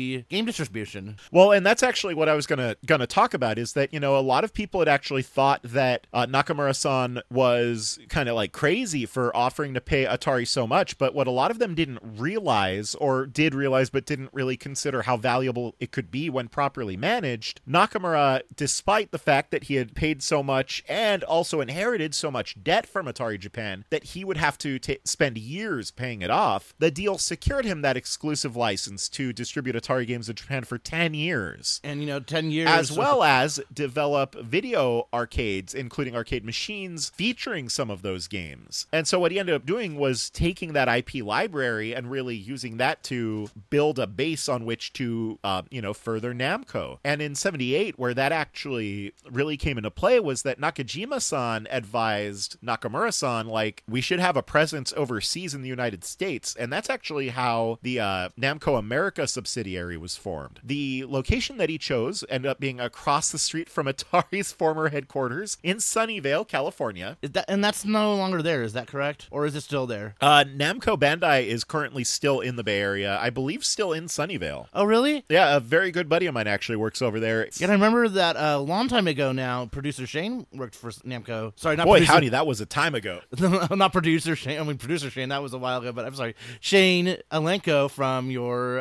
Atari game distribution. Well, and that's actually what I was gonna talk about, is that, a lot of people had actually thought that Nakamura-san was kind of like crazy for offering to pay Atari so much, but what a lot of them didn't realize, or did realize but didn't really consider how valuable it could be when properly managed, Nakamura, despite the fact that he had paid so much and also inherited so much debt from Atari Japan that he would have to spend years paying it off, the deal secured him that exclusive license to distribute Atari games in Japan for 10 years. And, 10 years. As well as develop video arcades, including arcade machines, featuring some of those games. And so what he ended up doing was taking that IP library and really using that to build a base on which to, further Namco. And in 78, where that actually really came into play, was that Nakajima-san advised Nakamura-san, like, we should have a presence overseas in the United States. And that's actually how the Namco America subsidiary was formed. The location that he chose ended up being across the street from Atari's former headquarters in Sunnyvale, California. And that's no longer there, is that correct? Or is it still there? Namco Bandai is currently still in the Bay Area. I believe still in Sunnyvale. Oh, really? Yeah, a very good buddy of mine actually works over there. Yeah, I remember that a long time ago now, producer Shane worked for Namco. Sorry, not Boy, producer... howdy, that was a time ago. Not producer Shane. I mean, producer Shane, that was a while ago, but I'm sorry. Shane Alenko from your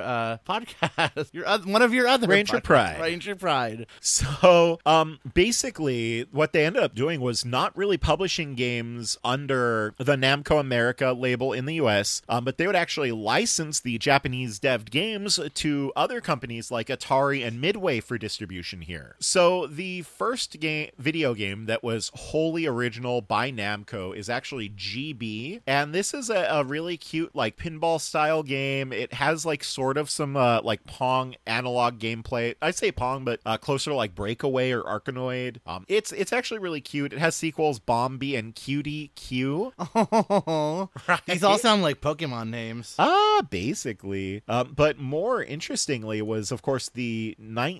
podcast, one of your other Ranger podcasts. Pride. Ranger Pride. So, basically, what they ended up doing was not really publishing games under the Namco America label in the US, but they would actually license the Japanese devved games to other companies like Atari and Midway for distribution here. So, the first video game that was wholly original by Namco is actually GB, and this is a really cute, like, pinball style game. It has, like, sort of some, like, Pong analog gameplay. I'd say Pong, but closer to, like, Breakaway or Arkanoid. It's actually really cute. It has sequels Bombi and Cutie Q. Oh, Right? these all sound like Pokemon names. Basically. But more interestingly was, of course, the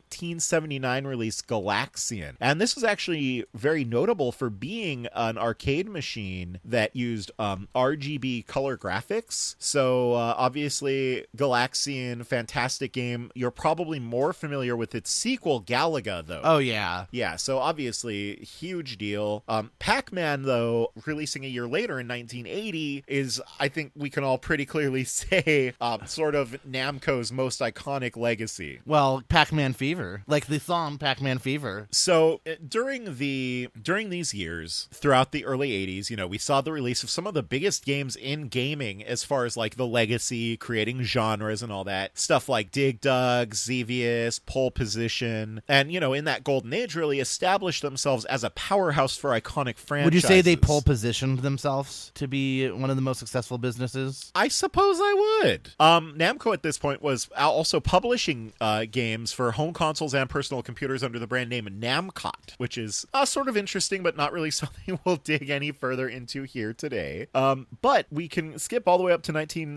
1979 release Galaxian. And this was actually very notable for being an arcade machine that used RGB color graphics. So obviously, Galaxian, fantastic game. You're probably more familiar with its sequel, Galaga, though. Oh, yeah. Yeah, so obviously, huge deal. Pac-Man, though, releasing a year later in 1980, is, I think we can all pretty clearly say, sort of Namco's most iconic legacy. Well, Pac-Man Fever. Like the song Pac-Man Fever. So during these years, throughout the early 80s, we saw the release of some of the biggest games in gaming as far as like the legacy, creating genres and all that. Stuff like Dig Dug, Xevious, Pole Position, and, in that golden age really established themselves as a powerhouse for iconic franchises. Would you say they pole positioned themselves to be one of the most successful businesses? I suppose I would. Namco at this point was also publishing games for home consoles and personal computers under the brand name Namcot, which is sort of interesting, but not really something we'll dig any further into here today. But we can skip all the way up to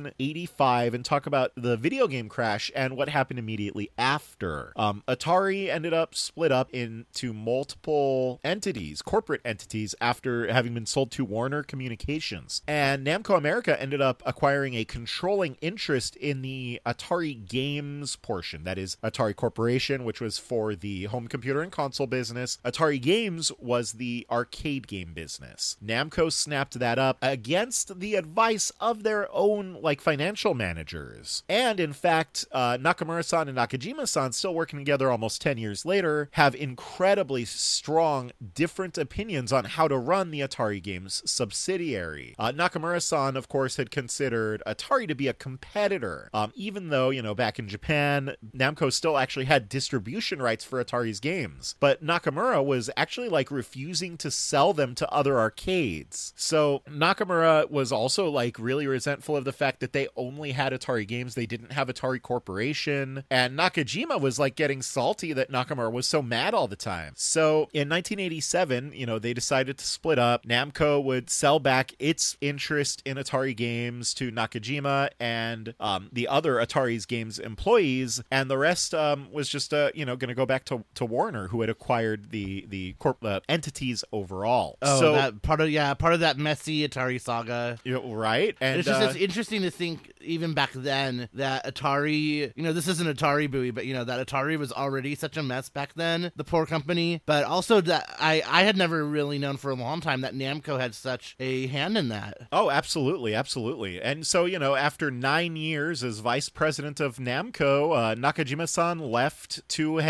1985 and talk about the video game crash and what happened immediately after. Atari ended up split up into multiple entities, corporate entities, after having been sold to Warner Communications. And Namco America ended up acquiring a controlling interest in the Atari Games portion. That is Atari Corporation, which was for the home computer and console business. Atari Games was the arcade game business. Namco snapped that up against the advice of their own, like, financial managers. And in fact, Nakamura-san and Nakajima-san, still working together almost 10 years later, have incredibly strong different opinions on how to run the Atari Games subsidiary. Nakamura-san, of course, had considered Atari to be a competitor, even though, back in Japan, Namco still actually had distribution rights for Atari's games. But Nakamura was actually, like, refusing to sell them to other arcades. So Nakamura was also, like, really resentful of the fact that they only had Atari Games, they didn't have Atari Corporation, and Nakajima was, like, getting salty that Nakamura was so mad all the time. So in 1987, they decided to split up. Namco would sell back its interest in Atari Games to Nakajima and the other Atari's Games employees, and the rest was just going to go back to Warner, who had acquired the entities overall. Oh, so that part of that messy Atari saga. right, and It's interesting to think, even back then, that Atari this is an Atari buoy, but that Atari was already such a mess back then, the poor company. But also that I had never really known for a long time that Namco had such a hand in that. Oh, absolutely. And so, after 9 years as vice president of Namco, Nakajima-san left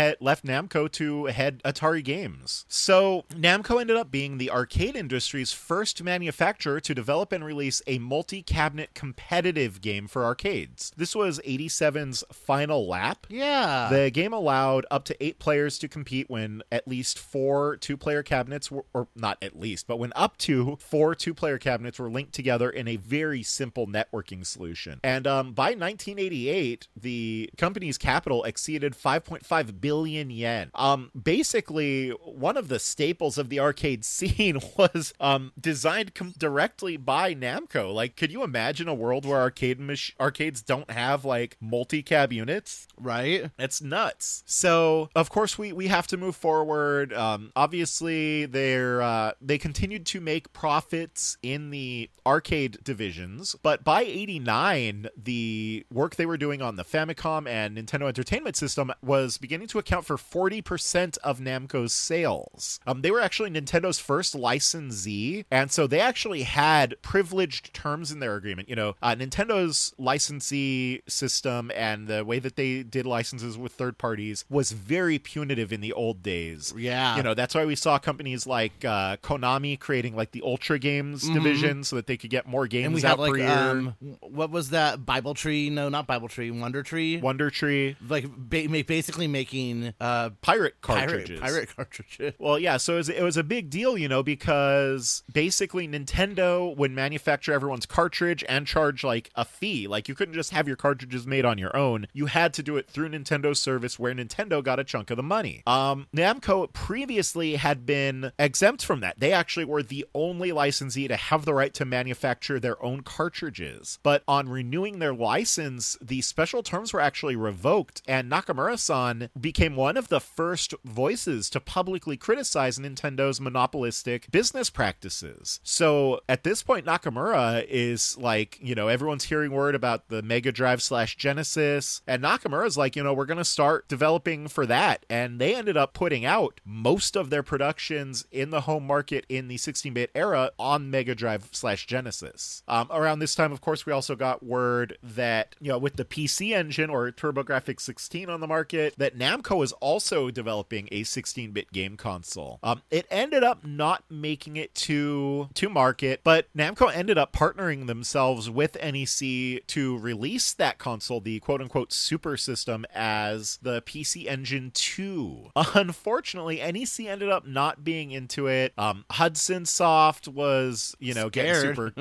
Namco to head Atari Games. So Namco ended up being the arcade industry's first manufacturer to develop and release a multi-cabinet competitive game for arcades. This was 87's Final Lap. Yeah. The game allowed up to 8 players to compete when at least 4 two-player cabinets were, or not at least, but when up to 4 two-player cabinets were linked together in a very simple networking solution. And by 1988, the company's capital exceeded 5.5 billion yen. Basically, one of the staples of the arcade scene was designed directly by Namco. Like, could you imagine a world where arcades don't have like multi-cab units? Right. It's nuts. So, of course, we have to move forward. Obviously, they continued to make profits in the arcade divisions, but by 89, the work they were doing on the Famicom and Nintendo Entertainment System was beginning to account for 40% of Namco's sales. They were actually Nintendo's first licensee, and so they actually had privileged terms in their agreement. Nintendo's licensee system and the way that they did licenses with third parties was very punitive in the old days. Yeah. That's why we saw companies like Konami creating like the Ultra Games division so that they could get more games and we out had per year. What was that? Bible Tree? No, not Bible Tree. Wonder Tree. Wonder Tree. Like basically making pirate cartridges. Pirate cartridges. Well, yeah. So it was a big deal, because basically Nintendo would manufacture everyone's cartridge and charge like a fee. Like you couldn't just have your cartridges made on your own. You had to do it through Nintendo's service, where Nintendo got a chunk of the money. Namco previously had been exempt from that. They actually were the only licensee to have the right to manufacture their own cartridges. But on renewing their license, the special terms were actually revoked, and Nakamura-san became one of the first voices to publicly criticize Nintendo's monopolistic business practices. So at this point, Nakamura is like, everyone's hearing word about the Mega Drive / Genesis, and Nakamura's like, we're going to start developing for that. And they ended up putting out most of their productions in the home market in the 16-bit era on Mega Drive / Genesis. Around this time, of course, we also got word that, with the PC Engine or TurboGrafx 16 on the market, that Namco was also developing a 16-bit game console. It ended up not making it to market, but Namco ended up partnering themselves with NEC to release that console, the quote-unquote Super System, as the PC Engine 2. Unfortunately, NEC ended up not being into it. Hudson Soft was, getting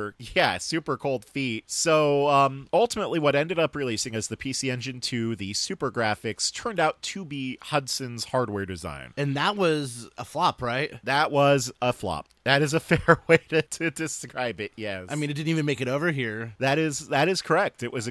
super cold feet. So ultimately, what ended up releasing as the PC Engine 2, the Super Graphics, turned out to be Hudson's hardware design. And that was a flop, right? That was a flop. That is a fair way to describe it, yes. I mean, it didn't even make it over here. That is correct. It was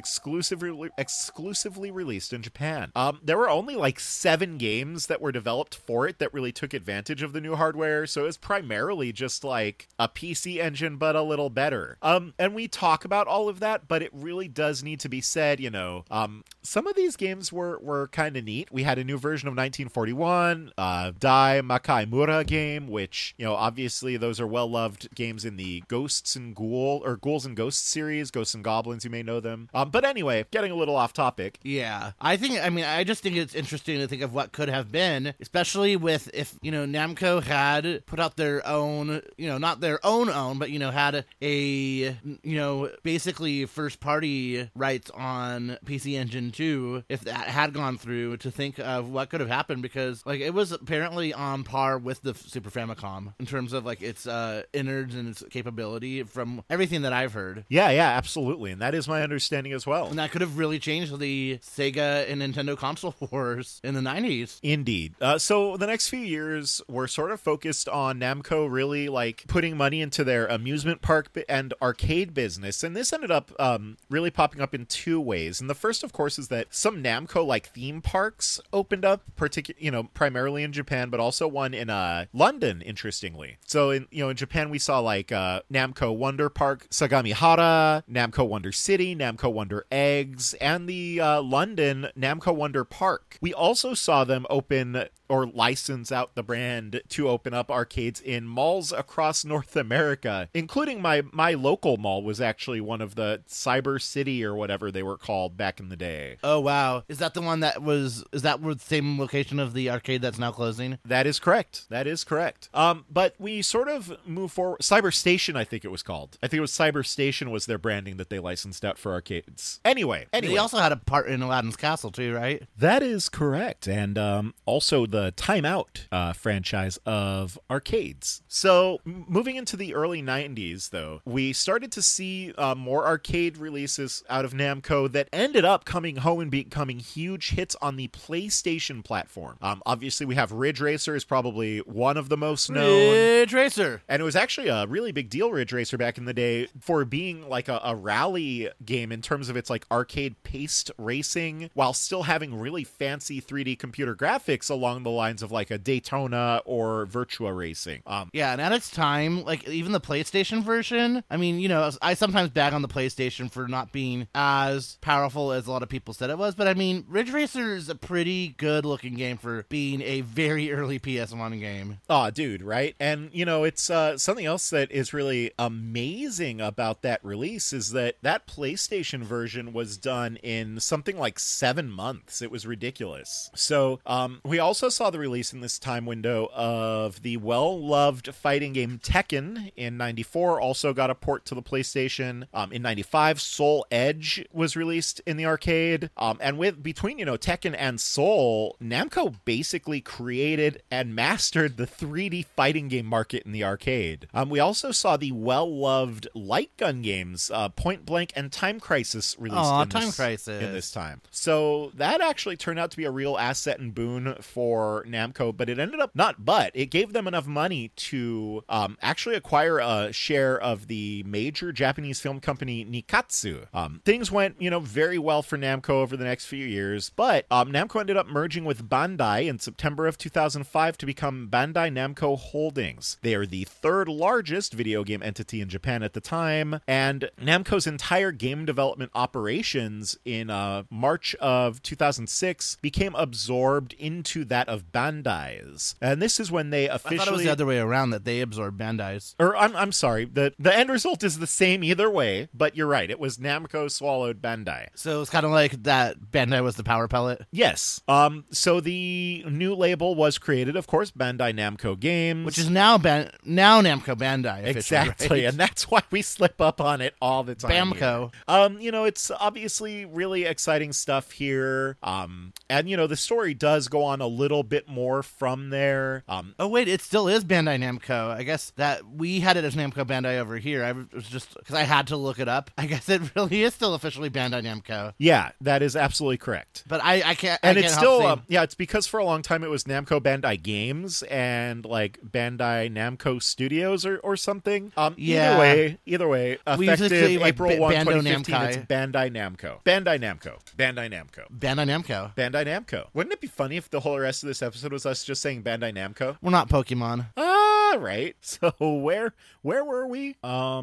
exclusively released in Japan. There were only like 7 games that were developed for it that really took advantage of the new hardware, so it was primarily just like a PC engine, but a little better. And we talk about all of that, but it really does need to be said, some of these games were kind of neat. We had a new version of 1941, Dai Makaimura game, which, obviously those are well-loved games in the Ghouls and Ghosts series, Ghosts and Goblins, you may know them. But anyway, getting a little off topic. Yeah. I just think it's interesting to think of what could have been, especially with if, Namco had put out their own, not their own, but, had a, basically first-party rights on PC Engine 2, if that had gone through, to think of what could have happened, because, like, it was apparently on par with the Super Famicom in terms of, like, its innards and its capability from everything that I've heard. Yeah, absolutely. And that is my understanding as well. And that could have really changed the Sega and Nintendo console wars in the 90s. Indeed. So the next few years were sort of focused on Namco really like putting money into their amusement park and arcade business. And this ended up really popping up in 2 ways. And the first, of course, is that some Namco like theme parks opened up, primarily in Japan, but also one in London, interestingly. So in Japan, we saw like Namco Wonder Park Sagamihara, Namco Wonder City, Namco Wonder Eggs, and the London Namco Wonder Park. We also saw them open or license out the brand to open up arcades in malls across North America, including my local mall was actually one of the Cyber City or whatever they were called back in the day. Oh, wow. Is that the one that was, is that the same location of the arcade that's now closing? That is correct. That is correct. But we sort of move forward. Cyber Station, I think it was called. I think it was Cyber Station was their branding that they licensed out for arcades. Anyway. They also had a part in Aladdin's Castle too, right? That is correct. And also the Time Out franchise of arcades. So moving into the early 90s, though, we started to see more arcade releases out of Namco that ended up coming home and becoming huge hits on the PlayStation platform. Obviously, we have Ridge Racer is probably one of the most known. Ridge Racer. And it was actually a really big deal, Ridge Racer, back in the day for being like a rally game in terms of its like arcade-paced racing while still having really fancy 3D computer graphics along the lines of like a Daytona or Virtua Racing. Yeah, and at its time, like even the PlayStation version, I mean, you know, I sometimes bag on the PlayStation for not being as powerful as a lot of people said it was, but I mean, Ridge Racer is a pretty good looking game for being a very early PS1 game. Oh, dude, right? And, you know, it's something else that is really amazing about that release is that PlayStation version was done in something like 7 months. It was ridiculous. So we also saw the release in this time window of the well-loved fighting game Tekken in 94, also got a port to the PlayStation. In 95, Soul Edge was released in the arcade. And between, you know, Tekken and Soul, Namco basically created and mastered the 3D fighting game market in the arcade. We also saw the well-loved light gun games, Point Blank and Time Crisis released in this time. So that actually turned out to be a real asset and boon for Namco, but it gave them enough money to actually acquire a share of the major Japanese film company Nikatsu. Things went, you know, very well for Namco over the next few years, but Namco ended up merging with Bandai in September of 2005 to become Bandai Namco Holdings. They are the third largest video game entity in Japan at the time, and Namco's entire game development operations in March of 2006 became absorbed into that of Bandai's. And this is when they officially... I thought it was the other way around, that they absorbed Bandai's. Or, I'm sorry, the end result is the same either way, but you're right, it was Namco swallowed Bandai. So it's kind of like that Bandai was the power pellet? Yes. So the new label was created, of course, Bandai Namco Games. Which is now Namco Bandai. Exactly, right? And that's why we slip up on it all the time. Bamco. You know, it's obviously really exciting stuff here. And, you know, the story does go on a little bit more from there. Oh, wait, it still is Bandai Namco. I guess that we had it as Namco Bandai over here. I was just, because I had to look it up. I guess it really is still officially Bandai Namco. Yeah, that is absolutely correct. But I can't. And I it's can't still, help it's because for a long time it was Namco Bandai Games and like Bandai Namco Studios or something. Yeah. Either way, We used to effective say, like, April 1, Bando 2015, Namkai. it's Bandai Namco. Bandai Namco. Bandai Namco. Bandai Namco. Bandai Namco. Wouldn't it be funny if the whole rest of this episode was us just saying Bandai Namco? We're not Pokemon. All right. So where were we?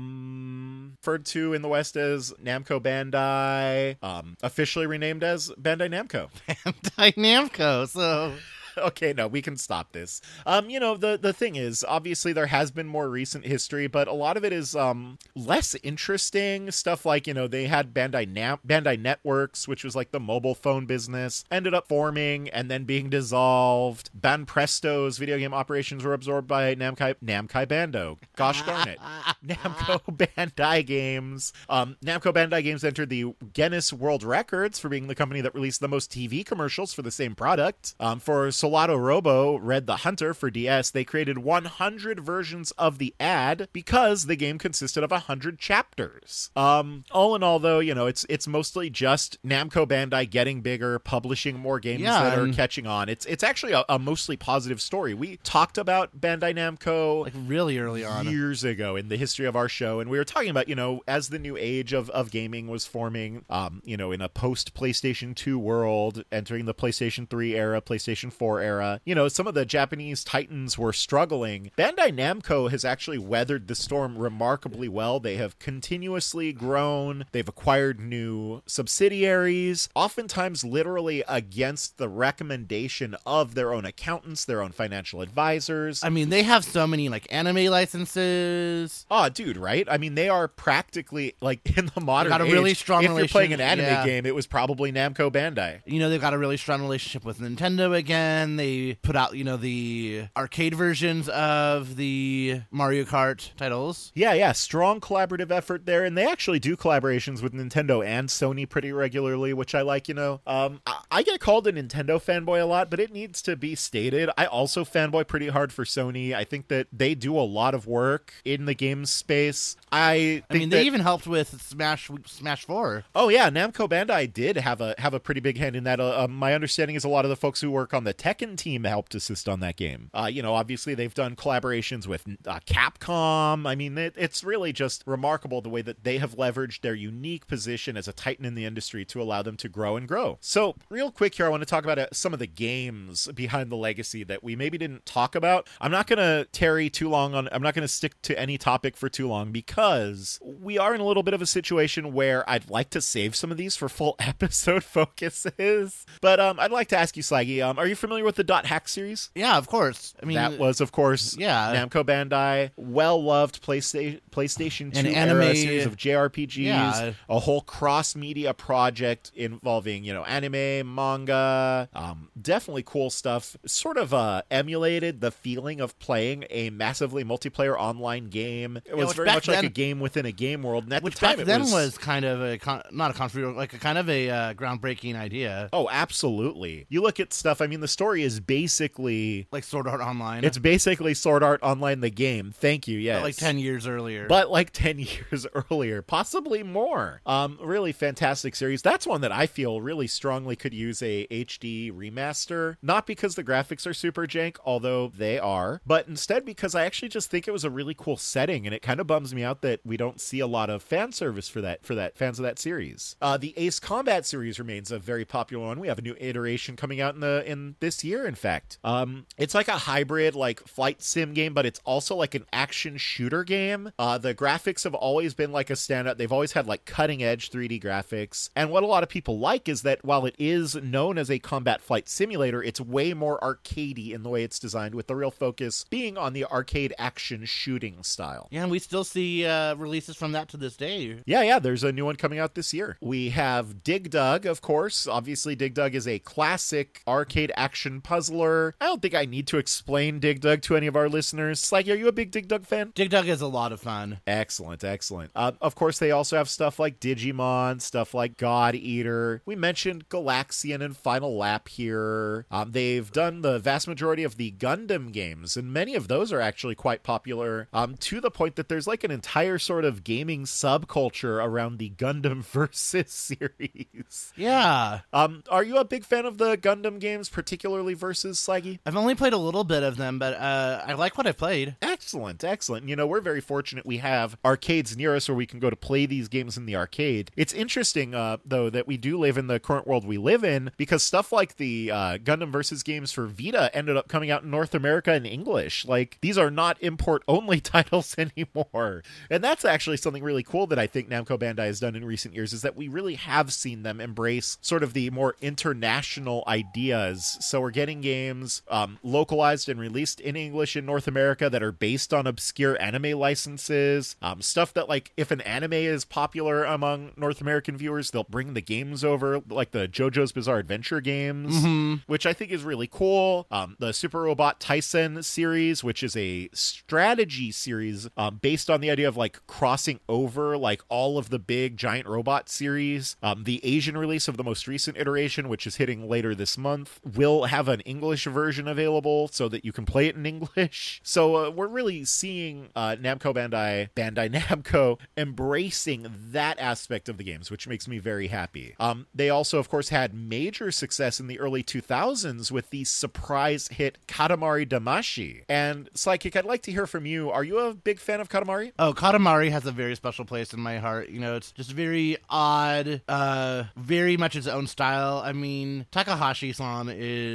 Referred to in the West as Namco Bandai, officially renamed as Bandai Namco. Bandai Namco, so... Okay, no, we can stop this. You know, the thing is, obviously there has been more recent history, but a lot of it is less interesting. Stuff like, you know, they had Bandai Networks, which was like the mobile phone business, ended up forming and then being dissolved. Banpresto's video game operations were absorbed by Namkai Bando. Gosh darn it. Namco Bandai Games. Namco Bandai Games entered the Guinness World Records for being the company that released the most TV commercials for the same product. For Solado Robo, Red the Hunter for DS, they created 100 versions of the ad because the game consisted of 100 chapters. All in all, though, you know, it's mostly just Namco Bandai getting bigger, publishing more games that are catching on. It's actually a mostly positive story. We talked about Bandai Namco like really early on, years ago in the history of our show, and we were talking about, you know, as the new age of gaming was forming, you know, in a post PlayStation 2 world, entering the PlayStation 3 era, PlayStation 4 N64 era, some of the Japanese titans were struggling. Bandai Namco has actually weathered the storm remarkably well. They have continuously grown. They've acquired new subsidiaries, oftentimes literally against the recommendation of their own accountants, their own financial advisors. I mean, they have so many anime licenses. Oh, dude, right? I mean, they are practically in the modern got a age, really strong if you're playing an anime yeah. game, it was probably Namco Bandai. They've got a really strong relationship with Nintendo again. They put out, the arcade versions of the Mario Kart titles. Yeah, strong collaborative effort there, and they actually do collaborations with Nintendo and Sony pretty regularly, which I like, I get called a Nintendo fanboy a lot, but it needs to be stated. I also fanboy pretty hard for Sony. I think that they do a lot of work in the game space. I mean, they even helped with Smash 4. Oh yeah, Namco Bandai did have a pretty big hand in that. My understanding is a lot of the folks who work on the Tekken team helped assist on that game. Obviously they've done collaborations with Capcom. I mean, it's really just remarkable the way that they have leveraged their unique position as a titan in the industry to allow them to grow and grow. So real quick here, I want to talk about some of the games behind the legacy that we maybe didn't talk about. I'm not going to tarry too long I'm not going to stick to any topic for too long because we are in a little bit of a situation where I'd like to save some of these for full episode focuses. But I'd like to ask you, Slaggy, are you familiar with the Dot Hack series? Yeah, of course. I mean, that was, of course, Namco Bandai, well-loved PlayStation 2 era series of JRPGs, a whole cross-media project involving, anime, manga, definitely cool stuff. Sort of emulated the feeling of playing a massively multiplayer online game. It was very much like a game within a game world, and at the time back then was kind of not a controversial, kind of a groundbreaking idea. Oh, absolutely. You look at stuff, I mean, the story is basically like Sword Art Online. It's basically Sword Art Online, the game. Thank you, yes. But 10 years earlier. But 10 years earlier, possibly more. Really fantastic series. That's one that I feel really strongly could use a HD remaster. Not because the graphics are super jank, although they are, but instead because I actually just think it was a really cool setting, and it kind of bums me out that we don't see a lot of fan service for that fans of that series. The Ace Combat series remains a very popular one. We have a new iteration coming out in this year, in fact. It's like a hybrid flight sim game, but it's also an action shooter game. The graphics have always been a standout. They've always had cutting edge 3D graphics, and what a lot of people like is that while it is known as a combat flight simulator, it's way more arcadey in the way it's designed, with the real focus being on the arcade action shooting style. Yeah, and we still see releases from that to this day. Yeah, there's a new one coming out this year. We have Dig Dug, of course. Obviously, Dig Dug is a classic arcade action puzzler. I don't think I need to explain Dig Dug to any of our listeners. Slaggy, are you a big Dig Dug fan? Dig Dug is a lot of fun. Excellent. Of course, they also have stuff like Digimon, stuff like God Eater. We mentioned Galaxian and Final Lap here. They've done the vast majority of the Gundam games, and many of those are actually quite popular, to the point that there's an entire sort of gaming subculture around the Gundam Versus series. Yeah. Are you a big fan of the Gundam games, particularly Versus, Slaggy? I've only played a little bit of them, but I like what I've played. Excellent. We're very fortunate we have arcades near us where we can go to play these games in the arcade. It's interesting, though, that we do live in the current world we live in, because stuff like the Gundam Versus games for Vita ended up coming out in North America in English. These are not import-only titles anymore. And that's actually something really cool that I think Namco Bandai has done in recent years, is that we really have seen them embrace sort of the more international ideas. So we're getting games localized and released in English in North America that are based on obscure anime licenses. Stuff that, if an anime is popular among North American viewers, they'll bring the games over, like the JoJo's Bizarre Adventure games, which I think is really cool. The Super Robot Tyson series, which is a strategy series based on the idea of crossing over all of the big giant robot series. The Asian release of the most recent iteration, which is hitting later this month, will have an English version available so that you can play it in English. So we're really seeing Bandai Namco embracing that aspect of the games, which makes me very happy. They also, of course, had major success in the early 2000s with the surprise hit Katamari Damacy. And Psychic, I'd like to hear from you. Are you a big fan of Katamari? Oh, Katamari has a very special place in my heart. It's just very odd, very much its own style. I mean, Takahashi-san is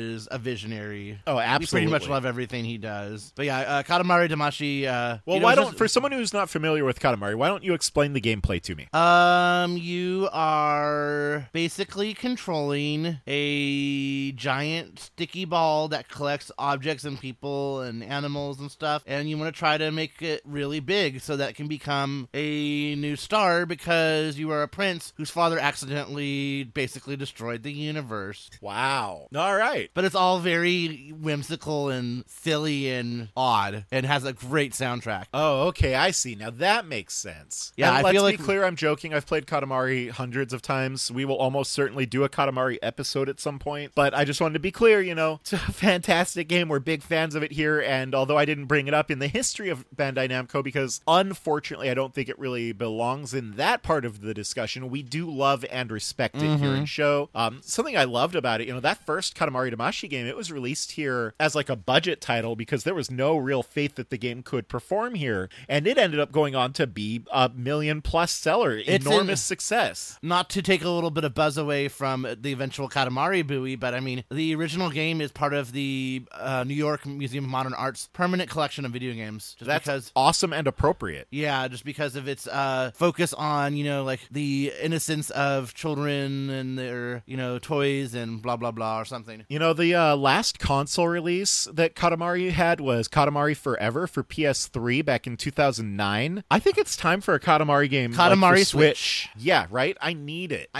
is a visionary. Oh, We absolutely. pretty much love everything he does. But yeah, Katamari Damacy. Well, why don't for someone who's not familiar with Katamari, why don't you explain the gameplay to me? You are basically controlling a giant sticky ball that collects objects and people and animals and stuff, and you want to try to make it really big so that it can become a new star because you are a prince whose father accidentally basically destroyed the universe. Wow. All right. But it's all very whimsical and silly and odd and has a great soundtrack. Oh, okay, I see. Now that makes sense. Yeah, and I let's feel be like- clear, I'm joking. I've played Katamari hundreds of times. We will almost certainly do a Katamari episode at some point. But I just wanted to be clear, it's a fantastic game. We're big fans of it here. And although I didn't bring it up in the history of Bandai Namco, because unfortunately I don't think it really belongs in that part of the discussion, we do love and respect it here in show. Something I loved about it, that first Katamari Damacy game, it was released here as like a budget title because there was no real faith that the game could perform here. And it ended up going on to be a $1 million+ seller. It's Enormous success. Not to take a little bit of buzz away from the eventual Katamari buoy, but I mean, the original game is part of the New York Museum of Modern Art's permanent collection of video games. Just That's because, awesome and appropriate. yeah, just because of its focus on, like the innocence of children and their, toys and blah, blah, blah or something. The last console release that Katamari had was Katamari Forever for PS3 back in 2009. I think it's time for a Katamari game. Katamari for Switch. Yeah, right? I need it.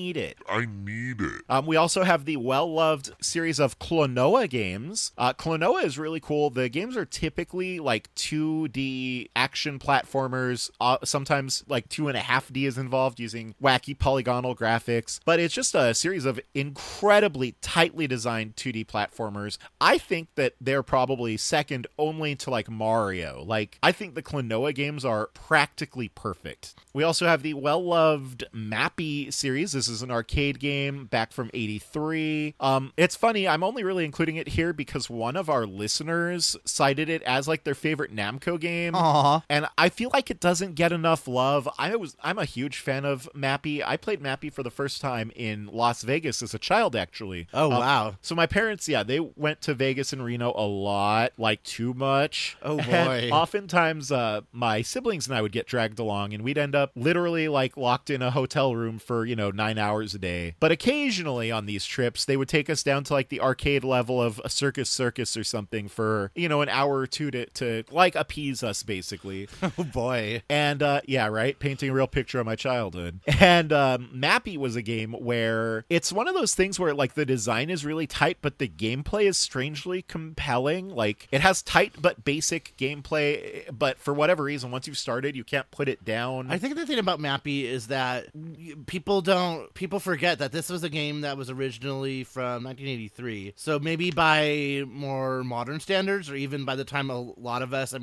We also have the well-loved series of Klonoa games. Klonoa is really cool. The games are typically like 2D action platformers. Sometimes like 2.5D is involved using wacky polygonal graphics. But it's just a series of incredibly tightly designed 2D platformers. I think that they're probably second only to like Mario. Like, I think the Klonoa games are practically perfect. We also have the well-loved Mappy series. This is an arcade game back from 83. It's funny, I'm only really including it here because one of our listeners cited it as like their favorite Namco game. Aww. And I feel like it doesn't get enough love. I'm a huge fan of Mappy. I played Mappy for the first time in Las Vegas as a child, actually. Oh, wow. So my parents, they went to Vegas and Reno a lot, like too much. Oh, boy. And oftentimes, my siblings and I would get dragged along, and we'd end up literally like locked in a hotel room for 9 hours a day. But occasionally on these trips, they would take us down to like the arcade level of a Circus or something for an hour or two to like appease us, basically. Oh, boy. And yeah, right, painting a real picture of my childhood. And Mappy was a game where it's one of those things where like the design is really tight, but the gameplay is strangely compelling. Like, it has tight but basic gameplay, but for whatever reason, once you've started, you can't put it down. I think the thing about Mappy is that people forget that this was a game that was originally from 1983. So maybe by more modern standards, or even by the time a lot of us,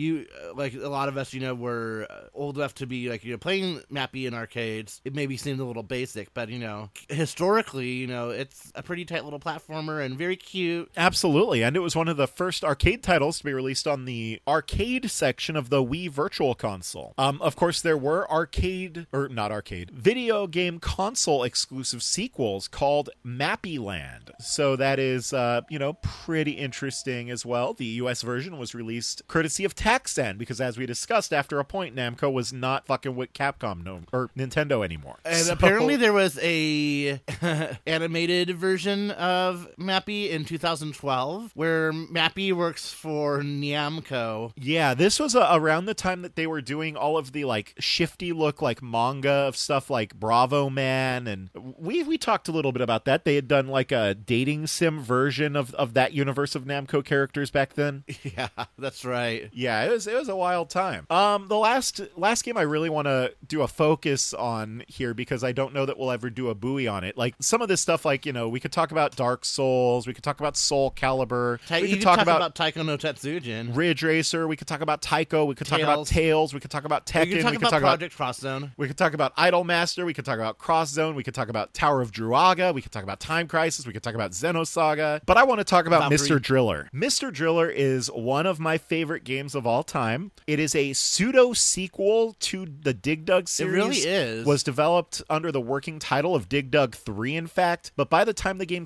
were old enough to be like, playing Mappy in arcades, it maybe seemed a little basic, but historically, it's a pretty tight little platformer and very cute. Absolutely, and it was one of the first arcade titles to be released on the arcade section of the Wii Virtual Console. Of course, there were video game console exclusive sequels called Mappy Land. So that is, pretty interesting as well. The US version was released courtesy of Taxan, because as we discussed, after a point, Namco was not fucking with Capcom or Nintendo anymore. And apparently there was a animated version of Mappy in 2012 where Mappy works for Namco. Yeah, this was around the time that they were doing all of the like shifty look like manga of stuff like Bravo Man, and we talked a little bit about that. They had done like a dating sim version of that universe of Namco characters back then. Yeah, that's right. Yeah, it was a wild time. The last game I really want to do a focus on here, because I don't know that we'll ever do a buoy on it. Like some of this stuff, like we could talk about Dark Souls, we could talk about Soul Calibur, We could talk about Taiko no Tetsujin, Ridge Racer, we could talk about Taiko, we could talk about Tales, we could talk about Tekken, we could talk about Project Cross Zone, we could talk about Idolmaster, we could talk about Cross Zone, we could talk about Tower of Druaga, we could talk about Time Crisis, we could talk about Xenosaga, but I want to talk about Mr. Driller. Mr. Driller is one of my favorite games of all time. It is a pseudo sequel to the Dig Dug series. It really is. Was developed under the working title of Dig Dug 3, in fact, but by the time the game came out,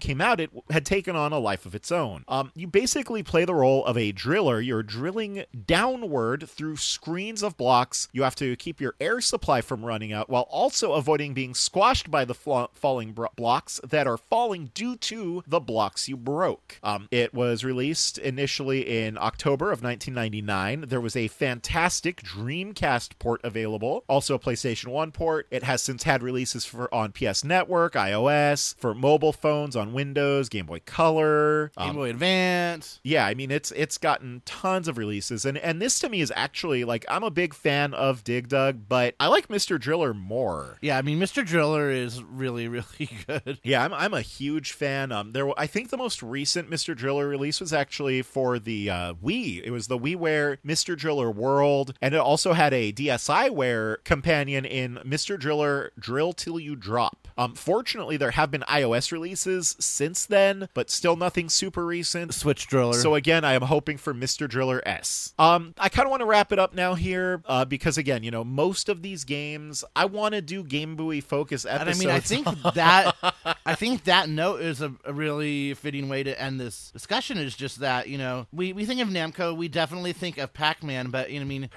it had taken on a life of its own. You basically play the role of a driller. You're drilling downward through screens of blocks. You have to keep your air supply from running out while also avoiding being squashed by the falling blocks that are falling due to the blocks you broke. It was released initially in October of 1999. There was a fantastic Dreamcast port available, also a PlayStation 1 port. It has since had releases on PS Network, iOS, for mobile phones, on Windows, Game Boy Color, Game Boy Advance. Yeah, I mean, it's gotten tons of releases, and this to me is actually, like, I'm a big fan of Dig Dug, but I like Mr. Driller more. Yeah, I mean, Mr. Driller is really, really good. Yeah, I'm a huge fan. I think the most recent Mr. Driller release was actually for the Wii. It was the WiiWare Mr. Driller World, and it also had a DSiWare companion in Mr. Driller Drill Till You Drop. Fortunately, there have been iOS releases since then, but still nothing super recent. Switch Driller. So again, I am hoping for Mr. Driller S. I kind of want to wrap it up now here, because again, you know, most of these games, I want to do Game Buoy focus episodes. And I mean, I think that note is a really fitting way to end this discussion. Is just that, you know, we think of Namco, we definitely think of Pac-Man, but you know, I mean,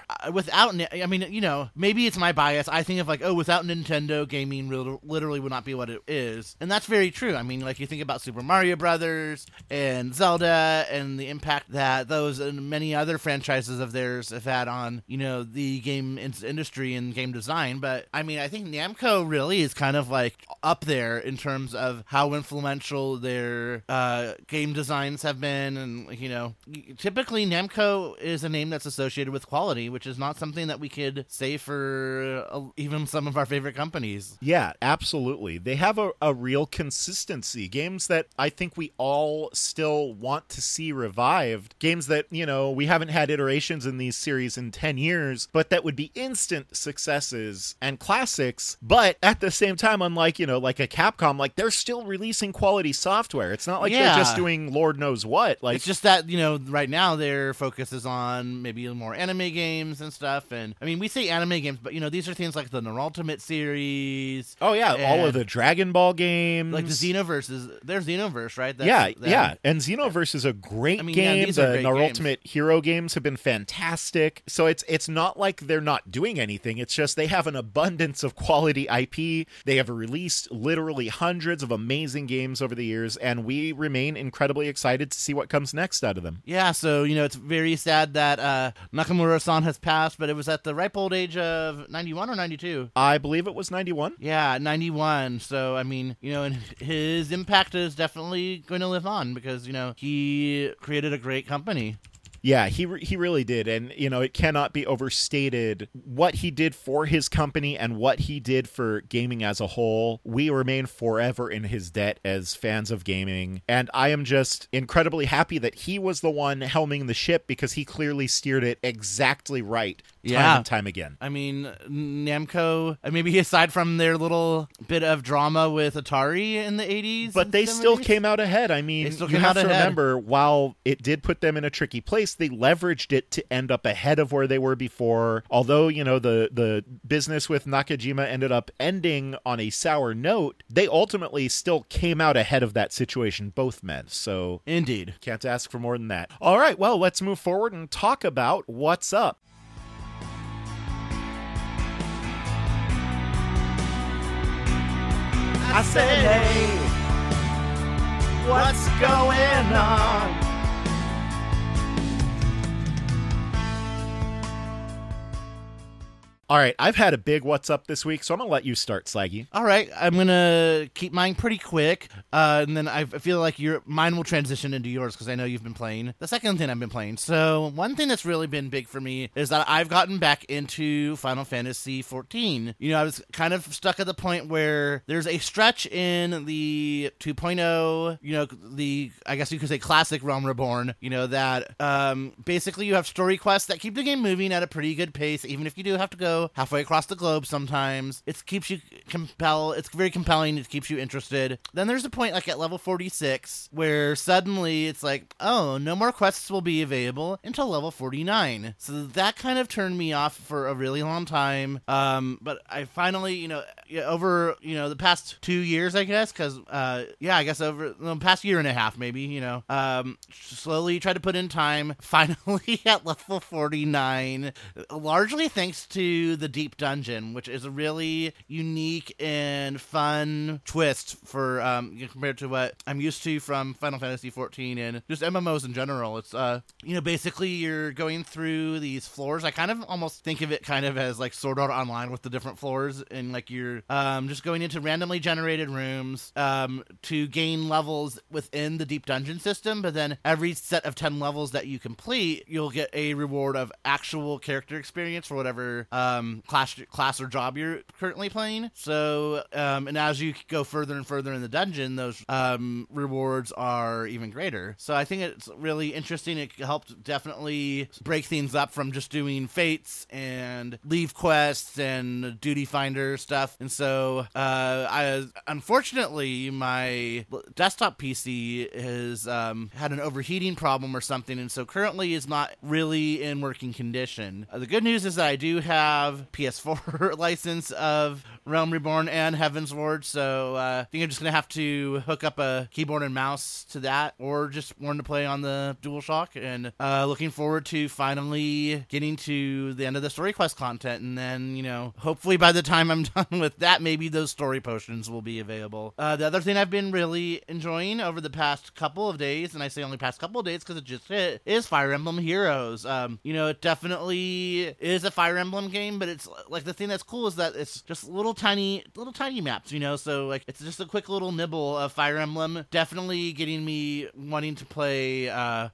I mean, you know, maybe it's my bias. I think of like, oh, without Nintendo, gaming literally would not be what it is, and that's very true. I mean, like you think about Super Mario Brothers and Zelda and the impact that those and many other franchises of theirs have had on, you know, the game industry and game design. But I mean, I think Namco really is kind of like up there in terms of how influential their game designs have been. And, you know, typically Namco is a name that's associated with quality, which is not something that we could say for even some of our favorite companies. Yeah, absolutely. They have a real consistency. Games that I think we all still want to see revived. Games that, you know, we haven't had iterations in these series in 10 years, but that would be instant successes and classics. But at the same time, unlike, you know, like a Capcom, like they're still releasing quality software. It's not like they're just doing Lord knows what. Like, it's just that, you know, right now their focus is on maybe more anime games and stuff. And I mean, we say anime games, but you know, these are things like the Ultimate series. Oh yeah, all of the Dragon Ball games, like the Xenoverse. There's Xenoverse, right? Yeah. And Xenoverse is a great game. The Ultimate Hero games have been fantastic. So it's not like they're not doing anything. It's just they have an abundance of quality IP. They have released literally hundreds of amazing games over the years, and we remain incredibly excited to see what comes next out of them. Yeah, so, you know, it's very sad that Nakamura-san has passed, but it was at the ripe old age of 91 or 92? I believe it was 91. Yeah, 91. So, I mean, you know, and his impact is definitely going to live on because, you know, he created a great company. Yeah, he really did. And, you know, it cannot be overstated what he did for his company and what he did for gaming as a whole. We remain forever in his debt as fans of gaming. And I am just incredibly happy that he was the one helming the ship because he clearly steered it exactly right time and time again. I mean, Namco, maybe aside from their little bit of drama with Atari in the 80s. But they still came out ahead. I mean, you have to remember, while it did put them in a tricky place, they leveraged it to end up ahead of where they were before. Although, you know, the business with Nakajima ended up ending on a sour note, they ultimately still came out ahead of that situation, both men. So, indeed. Can't ask for more than that. All right, well, let's move forward and talk about what's up. I said, hey, what's going on? All right, I've had a big what's up this week, so I'm going to let you start, Slaggy. All right, I'm going to keep mine pretty quick, and then I feel like mine will transition into yours because I know you've been playing the second thing I've been playing. So one thing that's really been big for me is that I've gotten back into Final Fantasy XIV. You know, I was kind of stuck at the point where there's a stretch in the 2.0, you know, I guess you could say classic Realm Reborn, you know, that basically you have story quests that keep the game moving at a pretty good pace, even if you do have to go halfway across the globe sometimes. It's very compelling. It keeps you interested. Then there's a point like at level 46 where suddenly it's like, oh, no more quests will be available until level 49. So that kind of turned me off for a really long time. But I finally, you know, over, the past 2 years, I guess, because, I guess over the past year and a half, maybe, slowly tried to put in time, finally at level 49, largely thanks to the Deep Dungeon, which is a really unique and fun twist for, compared to what I'm used to from Final Fantasy XIV and just MMOs in general. It's, basically you're going through these floors. I kind of almost think of it kind of as like Sword Art Online with the different floors, and like you're just going into randomly generated rooms to gain levels within the Deep Dungeon system, but then every set of 10 levels that you complete, you'll get a reward of actual character experience for whatever class or job you're currently playing. So, and as you go further and further in the dungeon, those rewards are even greater. So I think it's really interesting. It helped definitely break things up from just doing fates and leave quests and duty finder stuff. And so unfortunately my desktop PC has had an overheating problem or something, and so currently is not really in working condition. The good news is that I do have PS4 license of Realm Reborn and Heavensward, so I think I'm just gonna have to hook up a keyboard and mouse to that, or just learn to play on the DualShock. And looking forward to finally getting to the end of the story quest content, and then hopefully by the time I'm done with that, maybe those story potions will be available. The other thing I've been really enjoying over the past couple of days, and I say only past couple of days because it just hit, is Fire Emblem Heroes. It definitely is a Fire Emblem game, but it's like the thing that's cool is that it's just little tiny maps, so like it's just a quick little nibble of Fire Emblem, definitely getting me wanting to play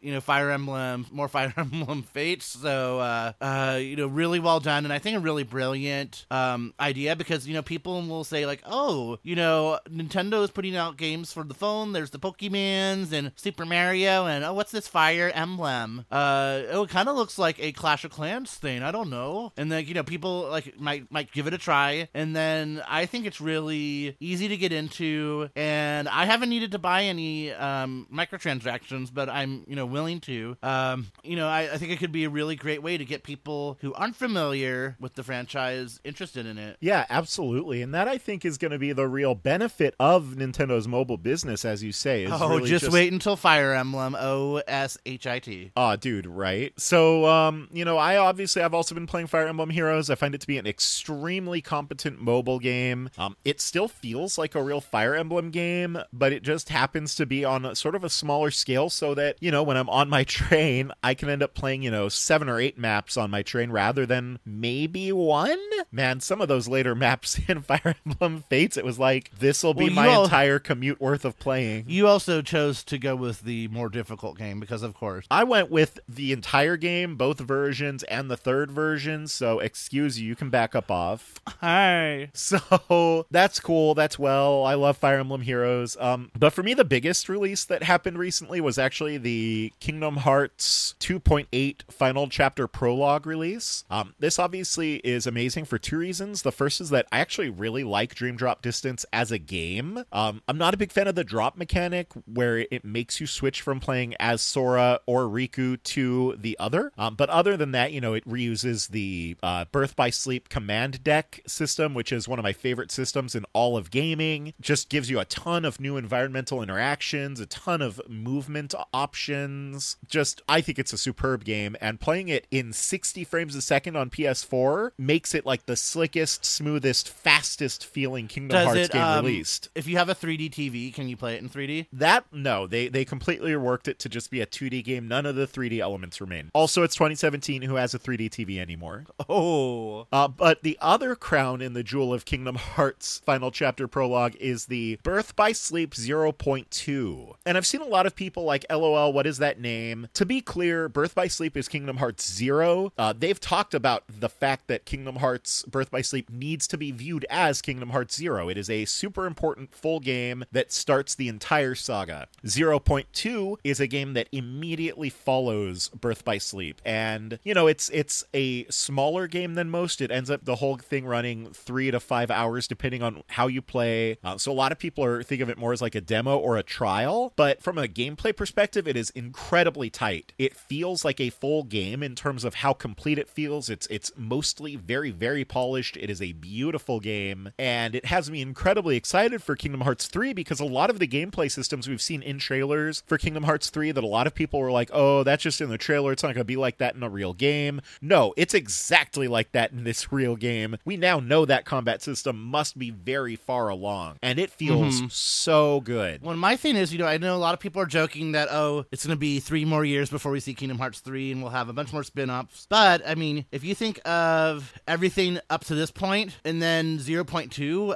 more Fire Emblem Fates. So really well done, and I think a really brilliant idea, because people will say like, oh, Nintendo is putting out games for the phone, there's the Pokemans and Super Mario, and oh, what's this Fire Emblem? It kind of looks like a Clash of Clans thing, I don't know. And then people like might give it a try, and then I think it's really easy to get into, and I haven't needed to buy any microtransactions, but I'm willing to. I think it could be a really great way to get people who aren't familiar with the franchise interested in it. Yeah, absolutely. And that, I think, is going to be the real benefit of Nintendo's mobile business, as you say. Is really just wait until Fire Emblem OSHIT. Aw, dude, right? So, I've also been playing Fire Emblem Heroes. I find it to be an extremely competent mobile game. It still feels like a real Fire Emblem game, but it just happens to be on sort of a smaller scale, so that, when I'm on my train, I can end up playing, 7 or 8 maps on my train rather than maybe 1. Man, some of those later maps in Fire Emblem Fates, it was like, this will be my entire commute worth of playing. You also chose to go with the more difficult game because, of course. I went with the entire game, both versions, and the third version, so excuse you can back up off. Hi. So, that's cool, that's well. I love Fire Emblem Heroes. But for me, the biggest release that happened recently was actually the Kingdom Hearts 2.8 Final Chapter Prologue release. This obviously is amazing for 2 reasons. The first is that I actually really like Dream Drop Distance as a game. I'm not a big fan of the drop mechanic, where it makes you switch from playing as Sora or Riku to the other. But other than that, it reuses the Birth by Sleep command deck system, which is one of my favorite systems in all of gaming. Just gives you a ton of new environmental interactions, a ton of movement options. I think it's a superb game, and playing it in 60 frames a second on PS4 makes it like the slickest, smoothest, fastest feeling Kingdom Hearts game released. If you have a 3D TV, can you play it in 3D? No, they completely reworked it to just be a 2D game. None of the 3D elements remain. Also, it's 2017. Who has a 3D TV anymore? Oh. But the other crown in the jewel of Kingdom Hearts Final Chapter Prologue is the Birth by Sleep 0.2. And I've seen a lot of people like, LOL, what is that name? To be clear, Birth by Sleep is Kingdom Hearts 0. They've talked about the fact that Kingdom Hearts Birth by Sleep needs to be viewed as Kingdom Hearts 0. It is a super important full game that starts the entire saga. 0.2 is a game that immediately follows Birth by Sleep. And, it's a smaller game than most. It ends up the whole thing running 3 to 5 hours depending on how you play. So a lot of people think of it more as like a demo or a trial. But from a gameplay perspective, it is incredibly tight. It feels like a full game in terms of how complete it feels. It's mostly very, very polished. It is a beautiful game, and it has me incredibly excited for Kingdom Hearts 3 because a lot of the gameplay systems we've seen in trailers for Kingdom Hearts 3 that a lot of people were like, oh, that's just in the trailer, it's not going to be like that in a real game. No, it's exactly like that in this real game. We now know that combat system must be very far along, and it feels so good. Well, my thing is, I know a lot of people are joking that, oh, it's going to be 3 more years before we see Kingdom Hearts 3 and we'll have a bunch more spin-offs. But, I mean, if you think of everything up to this point and then 0.2,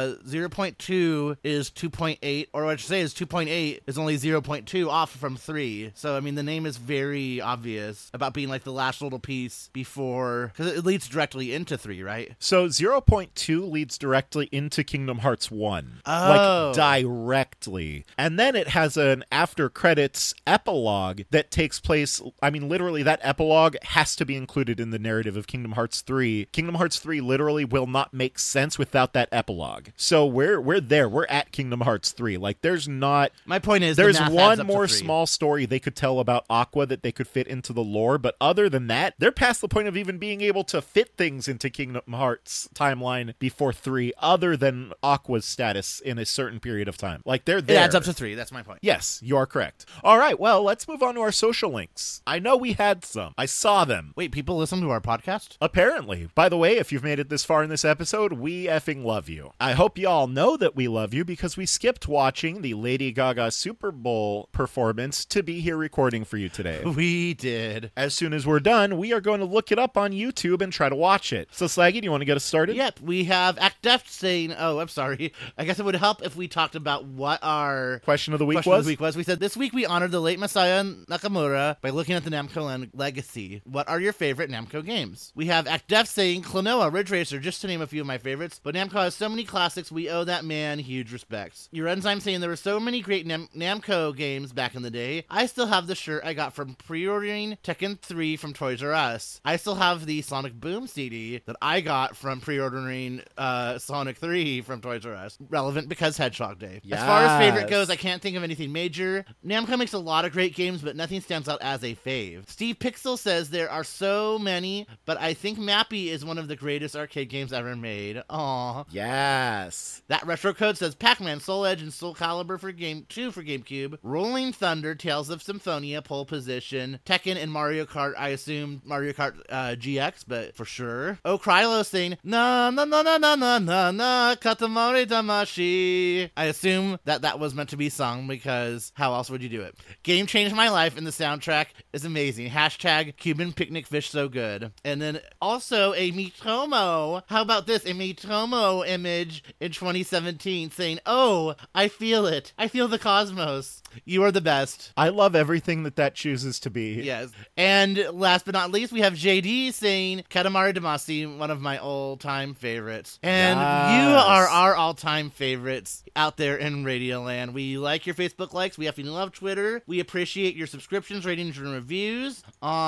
0.2 is 2.8, or what I should say is 2.8 is only 0.2 off from 3. So, I mean, the name is very obvious about being like the last little piece before, because it leads directly into 3, right? So 0.2 leads directly into Kingdom Hearts 1. Oh. Like, directly. And then it has an after credits epilogue that takes place, I mean, literally that epilogue has to be included in the narrative of Kingdom Hearts 3. Kingdom Hearts 3 literally will not make sense without that epilogue. So we're there. We're at Kingdom Hearts 3. Like, there's not... My point is, there's the math adds one up to more 3. small story they could tell about Aqua that they could fit into the lore, but other than that, they're past the point of even being able to fit things into Kingdom Hearts timeline before 3, other than Aqua's status in a certain period of time. Like, they're there. It adds up to 3. That's my point. Yes, you are correct. All right, well, let's move on to our social links. I know we had some. I saw them. Wait, people listen to our podcast? Apparently. By the way, if you've made it this far in this episode, we effing love you. I hope you all know that we love you because we skipped watching the Lady Gaga Super Bowl performance to be here recording for you today. We did. As soon as we're done, we are going to look it up on YouTube and try to watch it. So, Slaggy, do you want to get us started? Yep, we have Act Deft saying, oh, I'm sorry. I guess it would help if we talked about what our Question of the week question was? of the week was. We said, this week we honored the late Masaya Nakamura by looking at the Namco legacy. What are your favorite Namco games? We have Act Deft saying, Klonoa, Ridge Racer, just to name a few of my favorites, but Namco has so many classics, we owe that man huge respects. Your Enzyme saying, there were so many great Namco games back in the day. I still have the shirt I got from pre-ordering Tekken 3 from Toys R Us. I still have the Sonic Boom CD that I got from pre-ordering Sonic 3 from Toys R Us. Relevant because Hedgehog Day. Yes. As far as favorite goes, I can't think of anything major. Namco makes a lot of great games, but nothing stands out as a fave. Steve Pixel says there are so many, but I think Mappy is one of the greatest arcade games ever made. Aww. Yes. That retro code says Pac-Man, Soul Edge, and Soul Calibur for Game 2 for GameCube, Rolling Thunder, Tales of Symphonia, Pole Position, Tekken, and Mario Kart. I assume Mario Kart GX, but for sure. Oh, Krylo saying na na na na na na na na Katamari Damashi. I assume that was meant to be sung because how else would you do it? Game changed my life, and the soundtrack is amazing. Hashtag Cuban picnic fish so good. And then also a Mitomo. How about this? A Mitomo image in 2017 saying, oh, I feel it. I feel the cosmos. You are the best. I love everything that chooses to be. Yes. And last but not least, we have JD saying Katamari Damacy, one of my all-time favorites. And you are our all-time favorites out there in Radioland. We like your Facebook likes. We effing love Twitter. We appreciate your subscriptions, ratings, and reviews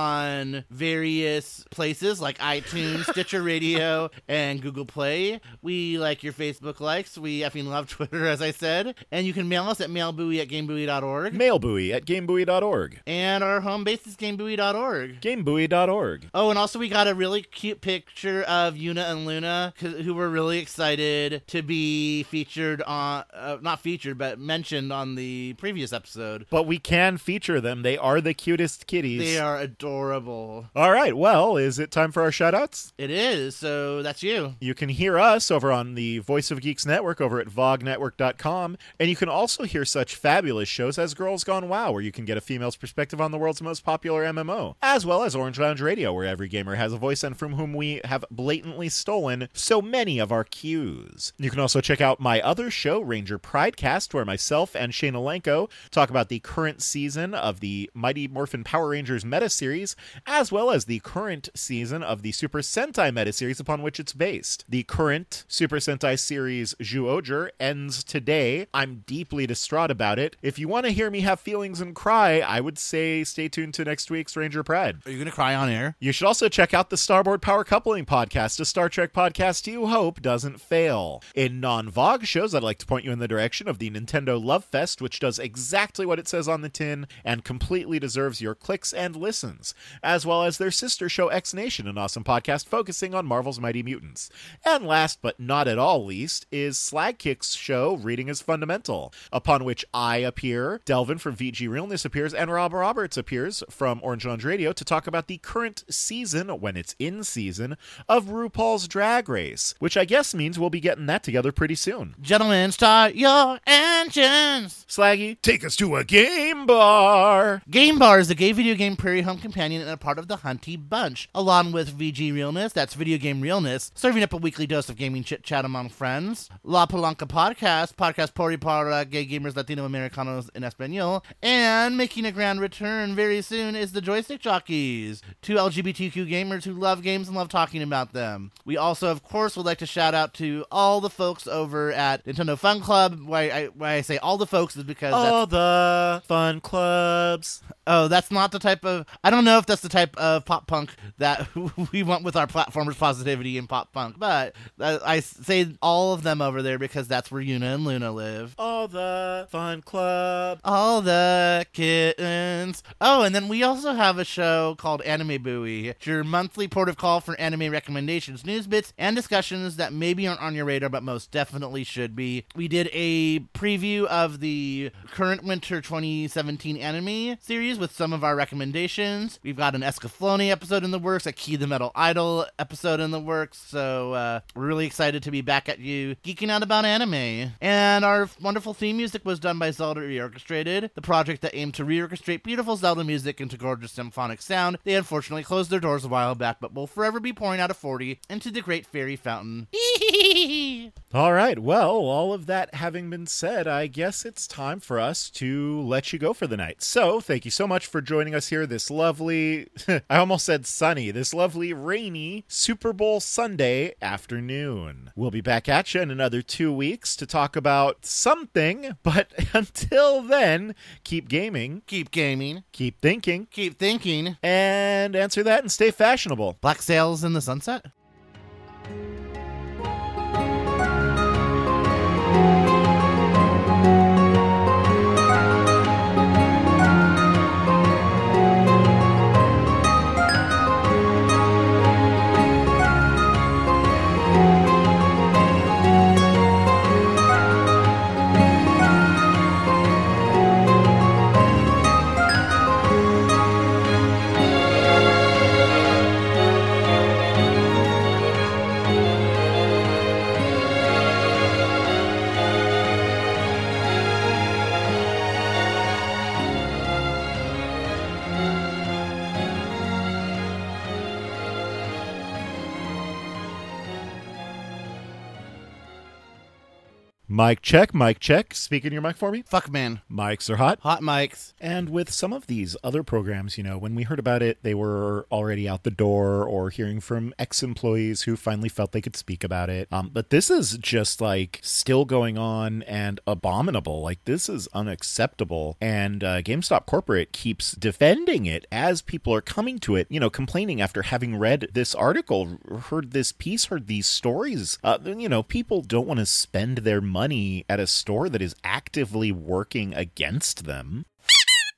on various places like iTunes, Stitcher Radio, and Google Play. We like your Facebook likes. We effing love Twitter, as I said. And you can mail us at mailbuoy@gamebuoy.org. Mailbuoy@gamebuoy.org. And our home base is gamebuoy.org. Gamebuoy.org. Oh, and also we got a really cute picture of Yuna and Luna, who were really excited to be featured on, not featured, but mentioned on the previous episode. But we can feature them. They are the cutest kitties. They are adorable. All right, well, is it time for our shoutouts? It is, so that's you. You can hear us over on the Voice of Geeks Network over at vognetwork.com, and you can also hear such fabulous shows as Girls Gone WoW, where you can get a female's perspective on the world's most popular MMO, as well as Orange Lounge Radio, where every gamer has a voice and from whom we have blatantly stolen so many of our cues. You can also check out my other show, Ranger Pridecast, where myself and Shane Alenko talk about the current season of the Mighty Morphin Power Rangers meta series, as well as the current season of the Super Sentai meta series upon which it's based. The current Super Sentai series, Zyuohger, ends today. I'm deeply distraught about it. If you you want to hear me have feelings and cry, I would say stay tuned to next week's Ranger Pride. Are you going to cry on air? You should also check out the Starboard Power Coupling podcast, a Star Trek podcast you hope doesn't fail. In non-VOG shows, I'd like to point you in the direction of the Nintendo Love Fest, which does exactly what it says on the tin and completely deserves your clicks and listens, as well as their sister show X Nation, an awesome podcast focusing on Marvel's Mighty Mutants. And last but not at all least is Slagkick's show, Reading is Fundamental, upon which I appear, Delvin from VG Realness appears, and Rob Roberts appears from Orange Lounge Radio to talk about the current season, when it's in season, of RuPaul's Drag Race, which I guess means we'll be getting that together pretty soon. Gentlemen, start your engines. Slaggy, take us to a game bar. Game Bar is the gay video game prairie home companion and a part of the Hunty Bunch, along with VG Realness, that's Video Game Realness, serving up a weekly dose of gaming chit-chat among friends, La Palanca podcast para gay gamers Latino Americanos in Espanol, and making a grand return very soon is the Joystick Jockeys, two LGBTQ gamers who love games and love talking about them. We also, of course, would like to shout out to all the folks over at Nintendo Fun Club. Why I say all the folks is because all the fun clubs. Oh, that's not the type of... I don't know if that's the type of pop punk that we want with our platformers positivity and pop punk, but I say all of them over there because that's where Yuna and Luna live. All the fun club. All the kittens. Oh, and then we also have a show called Anime Buoy. It's your monthly port of call for anime recommendations, news bits, and discussions that maybe aren't on your radar, but most definitely should be. We did a preview of the current winter 2017 anime series with some of our recommendations. We've got an Escaflowne episode in the works, a Key the Metal Idol episode in the works, so we're really excited to be back at you geeking out about anime. And our wonderful theme music was done by Zelda Reorchestrated, the project that aimed to reorchestrate beautiful Zelda music into gorgeous symphonic sound. They unfortunately closed their doors a while back, but will forever be pouring out a 40 into the great fairy fountain. All right, well, all of that having been said, I guess it's time for us to let you go for the night. So, thank you so much for joining us here this lovely, I almost said sunny, this lovely rainy Super Bowl Sunday afternoon. We'll be back at you in another 2 weeks to talk about something, but until then, keep gaming, Keep gaming, keep thinking, and answer that and stay fashionable. Black Sails in the Sunset? Mic check. Speak in your mic for me. Fuck, man. Mics are hot. Hot mics. And with some of these other programs, when we heard about it, they were already out the door or hearing from ex-employees who finally felt they could speak about it. But this is just still going on and abominable. This is unacceptable. And GameStop Corporate keeps defending it as people are coming to it, complaining after having read this article, heard this piece, heard these stories. People don't want to spend their money at a store that is actively working against them.